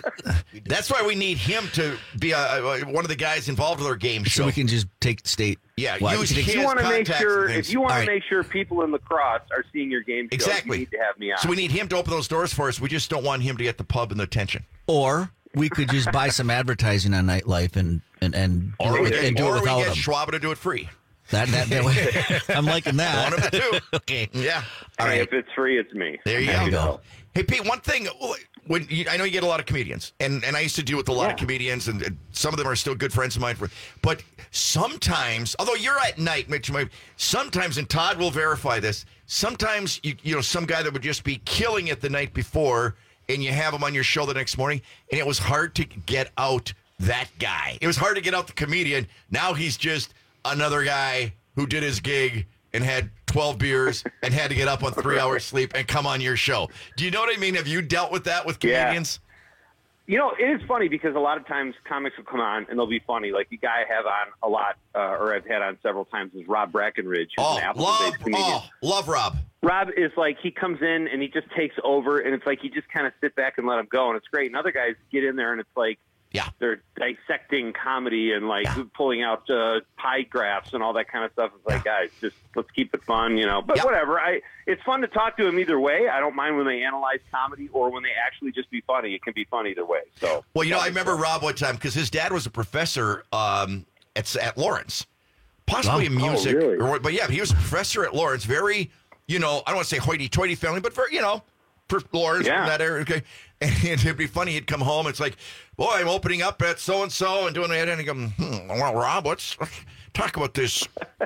That's why we need him to be a, a, one of the guys involved with our game show. so we can just take state. Yeah, wide. use We can his you want to make contacts sure and things. if you want All to right. make sure people in lacrosse are seeing your game show, Exactly. you need to have me on. So we need him to open those doors for us. We just don't want him to get the pub and the attention. Or we could just buy some advertising on Nightlife and and and, Or and, we get, and do or it we without get him. Schwab to do it free. That that, that way. I'm liking that. One of the two. Okay. Yeah. All Hey, right. if it's free, it's me. There you Happy to go. help. Hey, Pete, one thing, when you, I know you get a lot of comedians, and, and I used to deal with a lot Yeah. of comedians, and, and some of them are still good friends of mine. For, but sometimes, although you're at night, Mitch, my- sometimes, and Todd will verify this, sometimes, you, you know, some guy that would just be killing it the night before, and you have him on your show the next morning, and it was hard to get out that guy. It was hard to get out the comedian. Now he's just another guy who did his gig and had twelve beers and had to get up on three hours sleep and come on your show. Do you know what I mean? Have you dealt with that with Yeah. comedians? You know, it is funny because a lot of times comics will come on and they'll be funny. Like the guy I have on a lot, uh, or I've had on several times, is Rob Brackenridge, who's Oh, an love, Appleton-based comedian. oh, love Rob. Rob is like, he comes in and he just takes over, and it's like you just kind of sit back and let him go, and it's great. And other guys get in there and it's like, yeah, they're dissecting comedy and like yeah. pulling out uh, pie graphs and all that kind of stuff. It's like, yeah. guys, just let's keep it fun, you know. But yeah. whatever. I it's fun to talk to them either way. I don't mind when they analyze comedy or when they actually just be funny. It can be fun either way. So, well, you know, I remember fun. Rob one time because his dad was a professor um, at at Lawrence, possibly in music, oh, really? or, but yeah, he was a professor at Lawrence. Very, you know, I don't want to say hoity-toity family, but very, you know, for Lawrence yeah. from that area. Okay, and it'd be funny. He'd come home. It's like, boy, I'm opening up at so and so and doing that, and he go, hmm, well, Rob, let's talk about this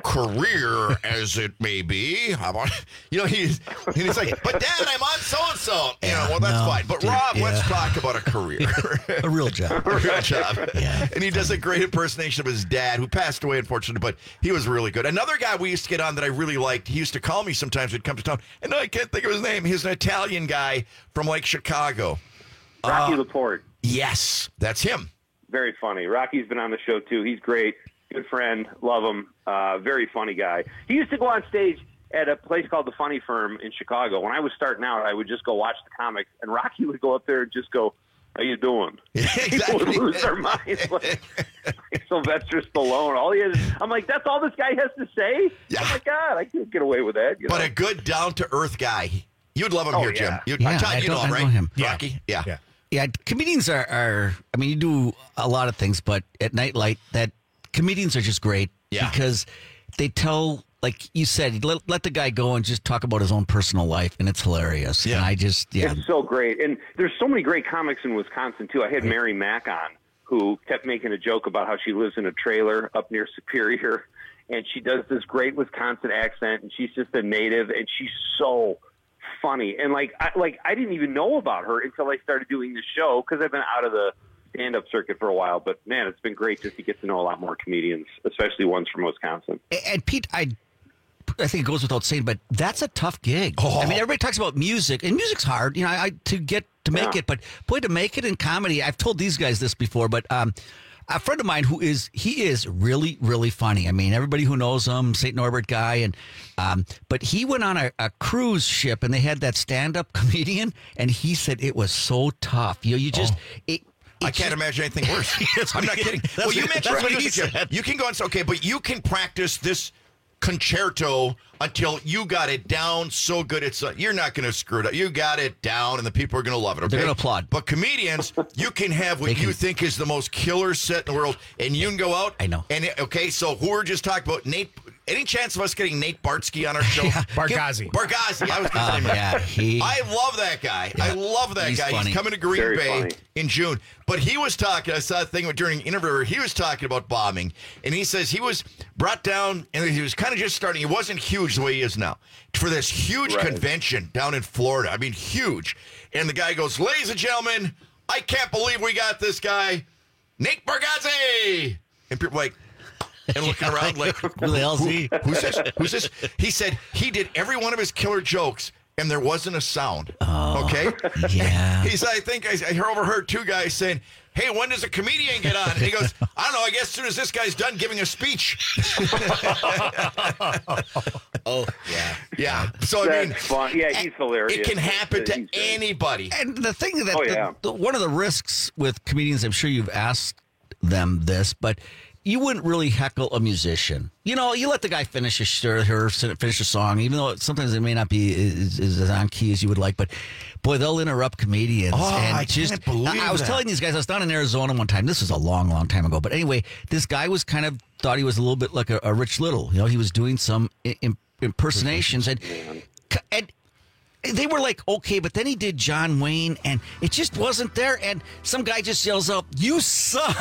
career as it may be. How about, you know, he's and he's like, but Dad, I'm on so and so. You know, well, that's no, fine. But dude, Rob, yeah. let's talk about a career, a real job, a real job. Yeah. And he does a great impersonation of his dad, who passed away, unfortunately, but he was really good. Another guy we used to get on that I really liked. He used to call me sometimes. He'd come to town, and I can't think of his name. He's an Italian guy from like Chicago. Rocky uh, Laporte. Yes, that's him. Very funny. Rocky's been on the show too. He's great. Good friend. Love him. Uh, very funny guy. He used to go on stage at a place called the Funny Firm in Chicago. When I was starting out, I would just go watch the comics, and Rocky would go up there and just go, "How you doing?" Yeah, exactly. People would lose their minds. Like, like Sylvester Stallone. All he has, I'm like, that's all this guy has to say? Yeah. Oh, my God. I can't get away with that. You But know? a good, down-to-earth guy. You'd love him Oh, here, yeah. Jim. You'd, Yeah, Todd, I you know don't- him, I right? know him. Rocky? Yeah. Yeah. Yeah, comedians are, are, I mean, you do a lot of things, but at Nightlight, that comedians are just great Yeah. because they tell, like you said, let, let the guy go and just talk about his own personal life, and it's hilarious. Yeah. And I just, yeah. It's so great. And there's so many great comics in Wisconsin, too. I had Mary Mack on, who kept making a joke about how she lives in a trailer up near Superior, and she does this great Wisconsin accent, and she's just a native, and she's so funny. And, like, I, like I didn't even know about her until I started doing the show because I've been out of the stand-up circuit for a while. But, man, it's been great just to get to know a lot more comedians, especially ones from Wisconsin. And Pete, I I think it goes without saying, but that's a tough gig. Oh. I mean, everybody talks about music, and music's hard, you know, I, to get to make Yeah. it. But boy, to make it in comedy, I've told these guys this before, but um, a friend of mine who is he is really really funny. I mean, everybody who knows him, Saint Norbert guy, and um, but he went on a, a cruise ship and they had that stand up comedian, and he said it was so tough. You know, you just. Oh. It, I can't imagine anything worse. I'm not kidding. Well, you mentioned what he music. said. You can go and say, okay, but you can practice this concerto until you got it down so good it's uh, you're not going to screw it up. You got it down, and the people are going to love it. Okay? They're going to applaud. But comedians, you can have what can, you think is the most killer set in the world, and you can go out. I know. And okay, so who we're just talking about, Nate. Any chance of us getting Nate Bartsky on our show? yeah. Bargazzi. Bargazzi. I was going to um, say. Yeah, he, I love that guy. Yeah, I love that he's guy. funny. He's coming to Green Very Bay funny. in June. But he was talking, I saw a thing during an interview where he was talking about bombing. And he says he was brought down, and he was kind of just starting. He wasn't huge the way he is now. For this huge Right. convention down in Florida. I mean, huge. And the guy goes, ladies and gentlemen, I can't believe we got this guy, Nate Bargatze. And people are like, and looking around like, who the hell's he? Who's this? Who's this? He said he did every one of his killer jokes, and there wasn't a sound. Oh, okay? Yeah. He's, I think, I, I overheard two guys saying, hey, when does a comedian get on? And he goes, I don't know, I guess as soon as this guy's done giving a speech. Oh, yeah. Yeah. So, I That's mean, fun. Yeah, he's hilarious. it can happen to He's great. anybody. And the thing that Oh, the- yeah. the, one of the risks with comedians, I'm sure you've asked them this, but you wouldn't really heckle a musician. You know, you let the guy finish a her, her finish a song, even though sometimes it may not be as, as on key as you would like. But boy, they'll interrupt comedians. Oh, and I just, can't believe I, I was that. telling these guys, I was down in Arizona one time. This was a long, long time ago. But anyway, this guy was kind of thought he was a little bit like a, a Rich Little. You know, he was doing some i- im- impersonations, and and. They were like, okay, but then he did John Wayne, and it just wasn't there. And some guy just yells out, "You suck!"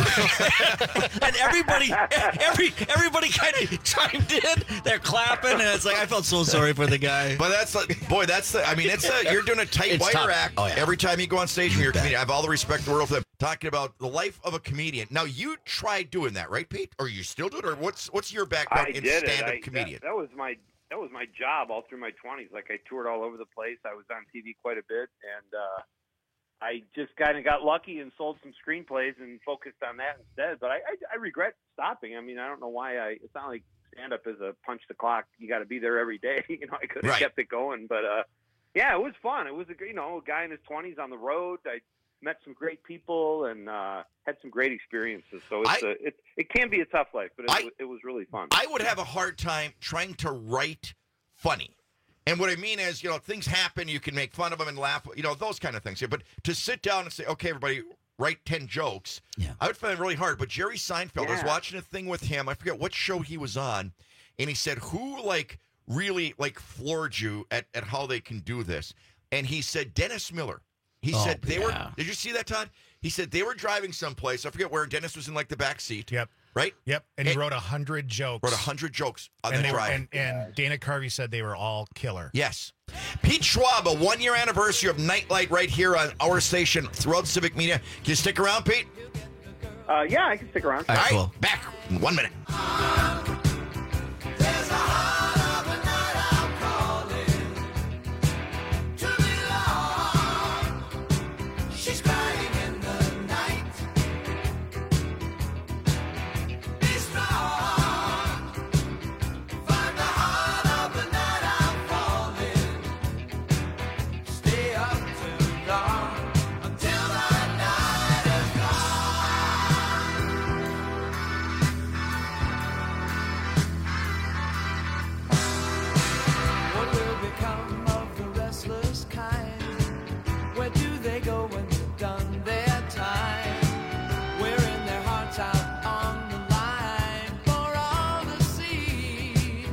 And everybody, every everybody kind of chimed in. They're clapping, and it's like I felt so sorry for the guy. But that's like, boy, that's the. I mean, it's a, you're doing a tight It's wire tough. act Oh, yeah. every time you go on stage. When you're a bet. comedian, I have all the respect in the world for them. Talking about the life of a comedian. Now, you tried doing that, right, Pete? Or you still do it? Or what's what's your background I in did it. stand-up I, comedian? That, that was my that was my job all through my twenties. Like I toured all over the place. I was on T V quite a bit, and uh, I just kind of got lucky and sold some screenplays and focused on that instead. But I, I, I regret stopping. I mean, I don't know why. I it's not like stand up is a punch the clock. You got to be there every day. You know, I could have Right. kept it going, but uh, yeah, it was fun. It was a you know a guy in his twenties on the road. I met some great people and uh, had some great experiences. So it's I- a, it it can be a tough life, but it, I- was it was really fun. I would have a hard time trying to write funny. And what I mean is, you know, things happen, you can make fun of them and laugh, you know, those kind of things. Yeah, but to sit down and say, okay, everybody, write ten jokes, Yeah. I would find it really hard. But Jerry Seinfeld, I was Yeah. watching a thing with him, I forget what show he was on, and he said, who, like, really, like, floored you at, at how they can do this? And he said, Dennis Miller. He Oh, said they yeah. were, did you see that, Todd? He said they were driving someplace, I forget where, Dennis was in, like, the back seat. Yep. Right? Yep. And he And- wrote a hundred jokes. Wrote a hundred jokes on and the they were, drive. and, and Dana Carvey said they were all killer. Yes. Pete Schwab, a one-year anniversary of Nightlight right here on our station throughout Civic Media. Can you stick around, Pete? Uh, yeah, I can stick around. All right, cool. Back in one minute. There's a heart of a night out calling to belong. She's crying in the night. Be strong. Find the heart of a night out calling. Stay up till dawn until the night is What will become of the restless kind? Where do they go when they've done their time? Wearing their hearts out on the line for all to see.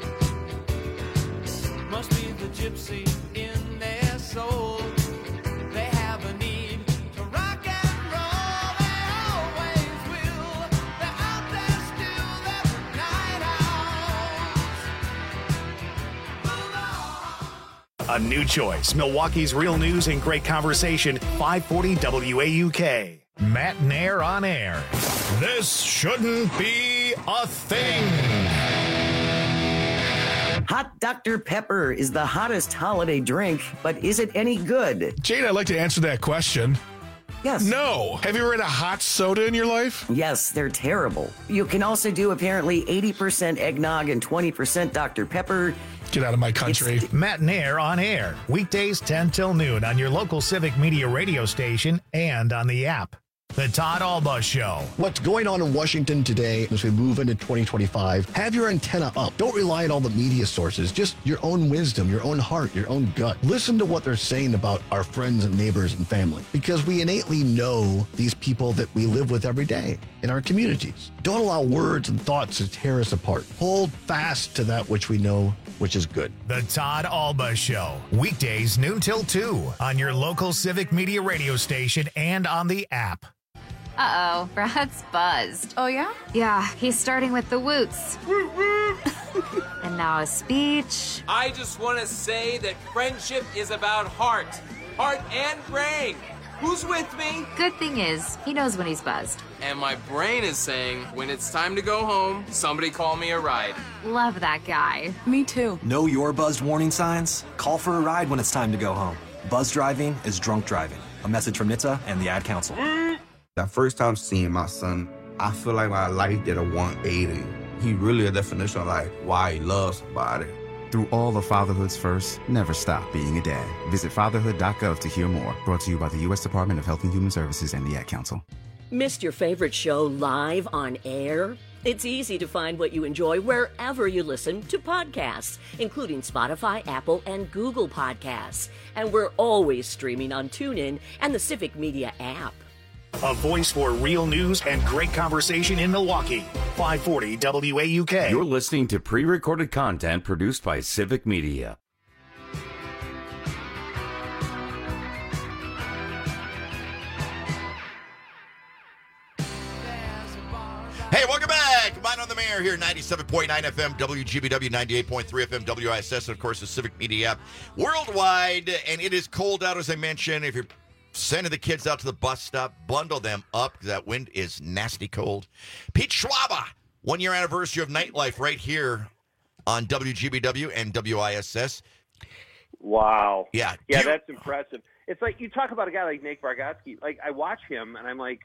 Must be the gypsy in their soul. They have a need to rock and roll. They always will. They're out there still. They're the night owls. A new choice. Milwaukee's Real News and Great Conversation. five forty W A U K. Matt Nair on air. This shouldn't be a thing. Hot Doctor Pepper is the hottest holiday drink, but is it any good? Jade, I'd like to answer that question. Yes. No. Have you ever had a hot soda in your life? Yes, they're terrible. You can also do apparently eighty percent eggnog and twenty percent Doctor Pepper. Get out of my country. Matt and Air on air. Weekdays ten till noon on your local Civic Media radio station and on the app. The Todd Alba Show. What's going on in Washington today as we move into twenty twenty-five? Have your antenna up. Don't rely on all the media sources. Just your own wisdom, your own heart, your own gut. Listen to what they're saying about our friends and neighbors and family, because we innately know these people that we live with every day in our communities. Don't allow words and thoughts to tear us apart. Hold fast to that which we know, which is good. The Todd Alba Show. Weekdays noon till two on your local Civic Media radio station and on the app. Uh-oh, Brad's buzzed. Oh, yeah? Yeah, he's starting with the woots. And now a speech. I just want to say that friendship is about heart. Heart and brain. Who's with me? Good thing is, he knows when he's buzzed. And my brain is saying, when it's time to go home, somebody call me a ride. Love that guy. Me too. Know your buzzed warning signs? Call for a ride when it's time to go home. Buzz driving is drunk driving. A message from N H T S A and the Ad Council. That first time seeing my son, I feel like my life did a one eighty. He really a definition of like why he loves somebody. Through all of fatherhood's first, never stop being a dad. Visit fatherhood dot gov to hear more. Brought to you by the U S Department of Health and Human Services and the Ad Council. Missed your favorite show live on air? It's easy to find what you enjoy wherever you listen to podcasts, including Spotify, Apple, and Google Podcasts. And we're always streaming on TuneIn and the Civic Media app. A voice for real news and great conversation in Milwaukee. five forty W A U K. You're listening to pre-recorded content produced by Civic Media. Hey, welcome back. Mine on the Mayor here, ninety-seven point nine F M, W G B W, ninety-eight point three F M, W I S S, and of course the Civic Media app worldwide. And it is cold out, as I mentioned. If you're sending the kids out to the bus stop, bundle them up because that wind is nasty cold. Pete Schwaba, one-year anniversary of Nightlife right here on W G B W and W I S S. Wow. Yeah. Yeah, You- that's impressive. It's like you talk about a guy like Nate Bargatze. Like, I watch him, and I'm like,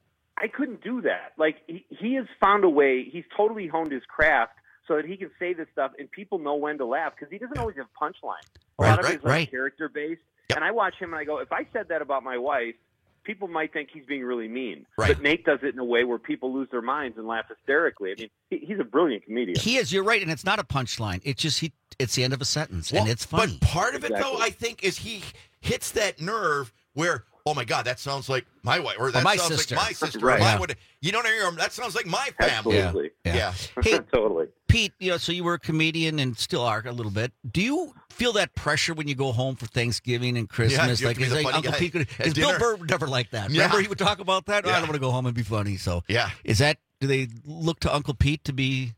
I couldn't do that. Like, he, he has found a way. He's totally honed his craft so that he can say this stuff, and people know when to laugh because he doesn't always have punchline. A Right, lot of right, it is like right. character-based. And I watch him, and I go, if I said that about my wife, people might think he's being really mean. Right. But Nate does it in a way where people lose their minds and laugh hysterically. I mean, he, he's a brilliant comedian. He is. You're right, and it's not a punchline. It's just he. It's the end of a sentence, Well, and it's funny. But part of it, Exactly. though, I think, is he hits that nerve where, oh my God, that sounds like my wife, or that my sounds sister. like my sister. Right. Or my, Yeah. what- you don't hear him. That sounds like my family. Absolutely. Yeah. Yeah. Hey, Totally. Pete, you know, so you were a comedian and still are a little bit. Do you feel that pressure when you go home for Thanksgiving and Christmas? you have like, to be is the like funny Uncle guy Pete? at Because Bill dinner. Burr would never like that. Yeah. Remember, he would talk about that. Oh, I Yeah. don't want to go home and be funny. So, Yeah. is that? Do they look to Uncle Pete to be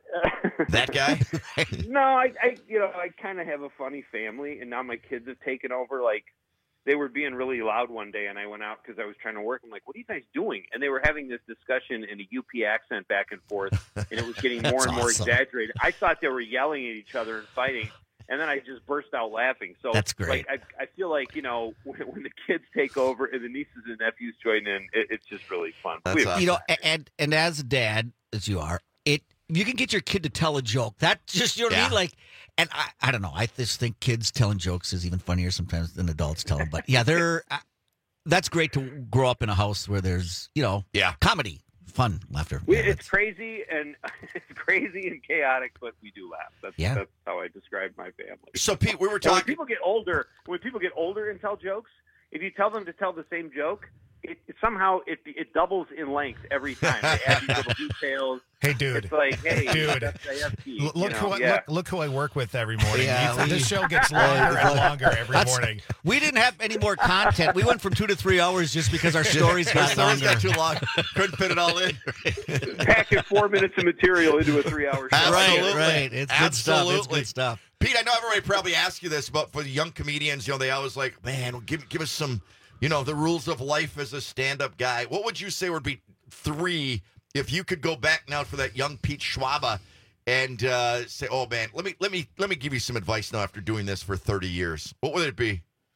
That guy? No, I, I you know, I kind of have a funny family, and now my kids have taken over. Like, they were being really loud one day, and I went out because I was trying to work. I'm like, what are you guys doing? And they were having this discussion in a U P accent back and forth, and it was getting more That's and more awesome. exaggerated. I thought they were yelling at each other and fighting, and then I just burst out laughing. So That's great. Like, I, I feel like, you know, when, when the kids take over and the nieces and nephews join in, it, it's just really fun. That's We- awesome. you know? And and as a dad, as you are, it you can get your kid to tell a joke. That just you know what I Yeah. mean, like. And I, I don't know. I just think kids telling jokes is even funnier sometimes than adults tell them. But yeah, they're uh, that's great to grow up in a house where there's you know Yeah. comedy, fun, laughter. We, Yeah, it's that's- crazy and it's crazy and chaotic, but we do laugh. That's, Yeah. that's how I describe my family. So, Pete, we were And when talking. people get older, when people get older and tell jokes, if you tell them to tell the same joke, it, it somehow it it doubles in length every time. They add these little details. Hey, dude. It's like, hey, Dude. that's I F T, L- Look, you know? who I, yeah. look, look who I work with every morning. Yeah, You- we- this show gets longer and longer every That's- morning. We didn't have any more content. We went from two to three hours just because our stories Our got stories longer. got too long. Couldn't fit it all in. Packing four minutes of material into a three-hour show. Right, Absolutely. right. It's good stuff. It's Absolutely. good stuff. Pete, I know everybody probably asks you this, but for the young comedians, you know, they always like, man, give give us some, you know, the rules of life as a stand-up guy. What would you say would be three if you could go back now for that young Pete Schwaba and uh, say, oh man, let me let me let me give you some advice now after doing this for thirty years? What would it be? Oh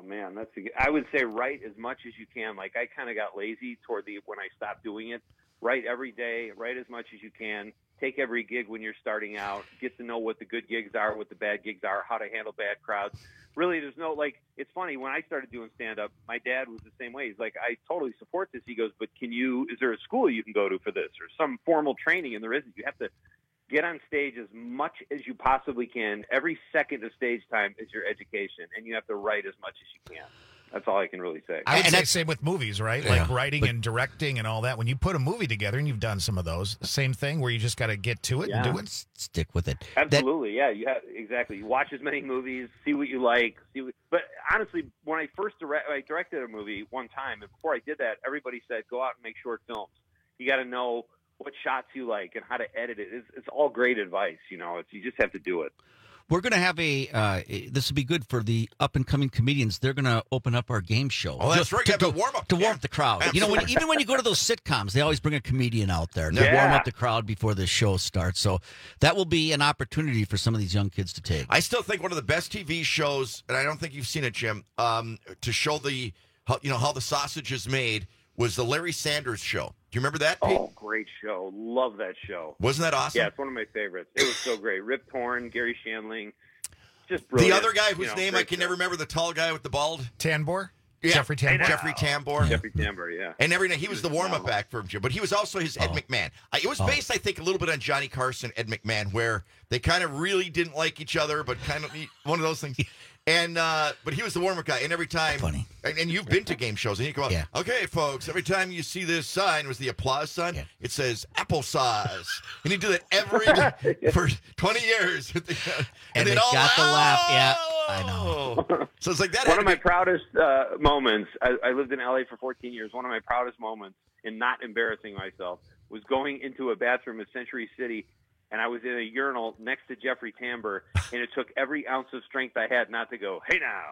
man, that's a, I would say write as much as you can. Like I kind of got lazy toward the when I stopped doing it. Write every day, write as much as you can. Take every gig when you're starting out. Get to know what the good gigs are, what the bad gigs are, how to handle bad crowds. Really, there's no, like, it's funny. When I started doing stand-up, my dad was the same way. He's like, I totally support this. He goes, but can you, is there a school you can go to for this or some formal training? And there isn't. You have to get on stage as much as you possibly can. Every second of stage time is your education, and you have to write as much as you can. That's all I can really say. I would say same with movies, right? Yeah. Like writing and directing and all that. When you put a movie together, and you've done some of those, same thing where you just got to get to it Yeah. and do it. Stick with it. Absolutely, yeah. You have exactly. You watch as many movies, see what you like. See, what, but honestly, when I first direct, I directed a movie one time, and before I did that, everybody said, "Go out and make short films. You got to know what shots you like and how to edit it." It's, it's all great advice, you know. It's you just have to do it. We're going to have a, uh, this would be good for the up-and-coming comedians. They're going to open up our game show. Oh, that's Just right. To, You have to to warm up. To warm Yeah. up the crowd. You know, when, even when you go to those sitcoms, they always bring a comedian out there to Yeah. warm up the crowd before the show starts. So that will be an opportunity for some of these young kids to take. I still think one of the best T V shows, and I don't think you've seen it, Jim, um, to show the how, you know how the sausage is made was the Larry Sanders Show. Do you remember that, Pete? Oh, great show. Love that show. Wasn't that awesome? Yeah, it's one of my favorites. It was so great. Rip Torn, Gary Shandling. Just brilliant. The other guy whose You know, name I great can show. never remember, the tall guy with the bald. Tanbor? Yeah. Jeffrey Tambor. Jeffrey Tambor. Jeffrey Tambor, yeah. And every night he was the warm-up act for him, Jim. But he was also his Ed Oh. McMahon. I, it was Oh. based, I think, a little bit on Johnny Carson, Ed McMahon, where they kind of really didn't like each other, but kind of one of those things. And uh, but he was the warm-up guy, and every time, Funny. And, and you've been to game shows, and you go, out, Yeah. okay, folks, every time you see this sign, was the applause sign, Yeah. it says applesauce, and he did that every day for twenty years, and, And they'd they all got the laugh. Yeah, I know. So it's like that. One had of to my be- proudest uh, moments, I, I lived in L A for fourteen years. One of my proudest moments in not embarrassing myself was going into a bathroom at Century City, and I was in a urinal next to Jeffrey Tambor, and it took every ounce of strength I had not to go, hey now.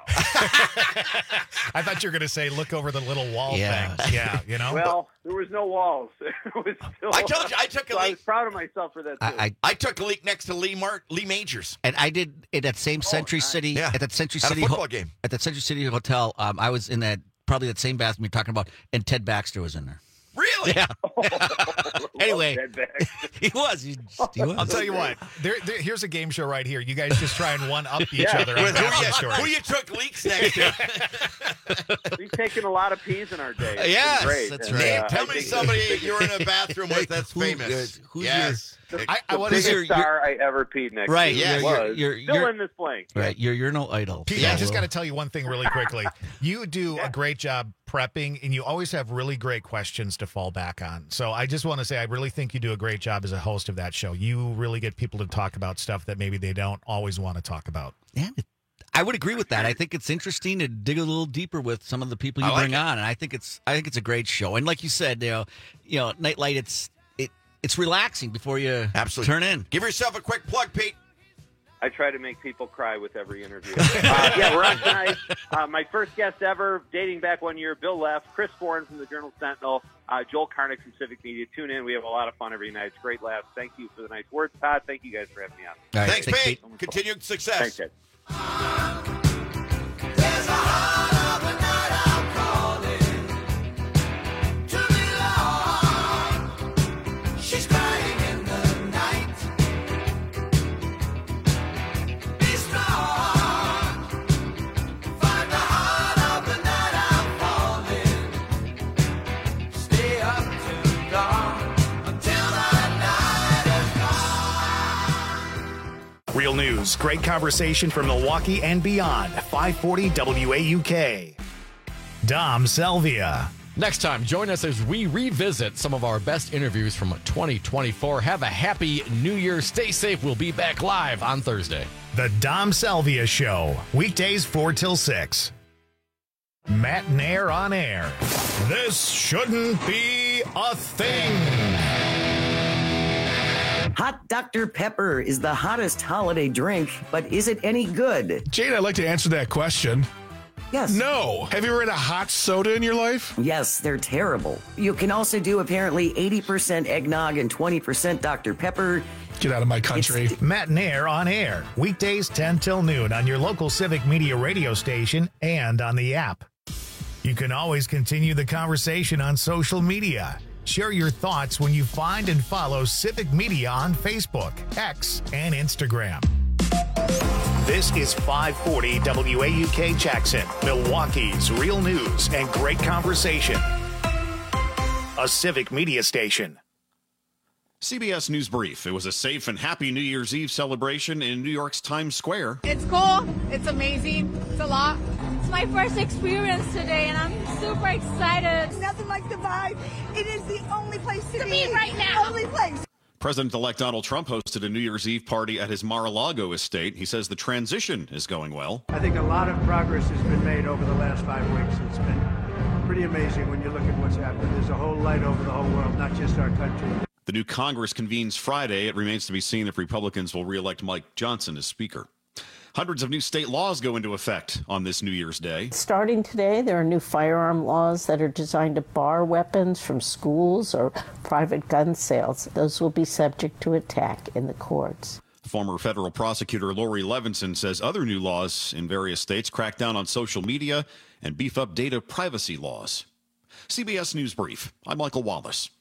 I thought you were going to say, look over the little wall Yeah. thing. Yeah, you know? Well, there was no walls. It was still, I told you, I took a so I leak. was proud of myself for that, too. I, I I took a leak next to Lee Mart, Lee Majors. And I did at that same Century nice. City, Yeah. at that Century At a City football game. at that Century City Hotel. Um, I was in that probably that same bathroom you're talking about, and Ted Baxter was in there. Really? Yeah. Anyway, That bag. he was. He, he was. I'll tell you what. There, there, here's a game show right here. You guys just try and one up each Yeah. other on With who, bathroom you, stories. who you took leaks next to? We've taken a lot of peas in our day. It's been Yes, great. that's And, right. Name, uh, tell I me think- somebody you're in a bathroom with that's Who- famous. uh, who's yes. I, I the want to biggest say, your- star I ever peed next Right, to. yeah, was. you're- you're- Still you're- in this blank. Right, you're you're no idol. Pete, Yeah, I just well, got to tell you one thing really quickly. You do a great job prepping, and you always have really great questions to fall back on. So I just want to say I really think you do a great job as a host of that show. You really get people to talk about stuff that maybe they don't always want to talk about. Yeah, it- I would agree with that. I think it's interesting to dig a little deeper with some of the people you I like bring it. on, and I think it's I think it's a great show. And like you said, you know, you know, Nightlight, it's it it's relaxing before you Absolutely. turn in. Give yourself a quick plug, Pete. I try to make people cry with every interview. uh, yeah, we're on tonight. Uh, my first guest ever, dating back one year, Bill Leff, Chris Bourne from the Journal Sentinel, uh, Joel Karnick from Civic Media. Tune in. We have a lot of fun every night. It's great laughs. Thank you for the nice words, Todd. Thank you guys for having me on. All right, Thanks, thanks, Pete. Pete. Continued success. Thanks, guys. There's a heart of a night out calling to belong. She's crying in the night. Be strong. Find the heart of the night out falling. Stay up till dawn until the night is gone. Real news, great conversation from Milwaukee and beyond. five forty W A U K. Dom Selvia. Next time, join us as we revisit some of our best interviews from twenty twenty-four. Have a happy New Year. Stay safe. We'll be back live on Thursday. The Dom Selvia Show. Weekdays four till six. Matt and Air on air. This shouldn't be a thing. Hot Doctor Pepper is the hottest holiday drink, but is it any good? Jane, I'd like to answer that question. Yes. No. Have you ever had a hot soda in your life? Yes, they're terrible. You can also do apparently eighty percent eggnog and twenty percent Doctor Pepper. Get out of my country. Matt and Air on air. Weekdays ten till noon on your local Civic Media radio station and on the app. You can always continue the conversation on social media. Share your thoughts when you find and follow Civic Media on Facebook, X, and Instagram. This is five forty W A U K Jackson, Milwaukee's real news and great conversation. A Civic Media station. C B S News Brief. It was a safe and happy New Year's Eve celebration in New York's Times Square. It's cool. It's amazing. It's a lot. It's my first experience today, and I'm super excited. Nothing like the vibe. It is the only place to, To be. be right now. Only place. President-elect Donald Trump hosted a New Year's Eve party at his Mar-a-Lago estate. He says the transition is going well. I think a lot of progress has been made over the last five weeks. It's been pretty amazing when you look at what's happened. There's a whole light over the whole world, not just our country. The new Congress convenes Friday. It remains to be seen if Republicans will re-elect Mike Johnson as Speaker. Hundreds of new state laws go into effect on this New Year's Day. Starting today, there are new firearm laws that are designed to bar weapons from schools or private gun sales. Those will be subject to attack in the courts. Former federal prosecutor Lori Levinson says other new laws in various states crack down on social media and beef up data privacy laws. C B S News Brief. I'm Michael Wallace.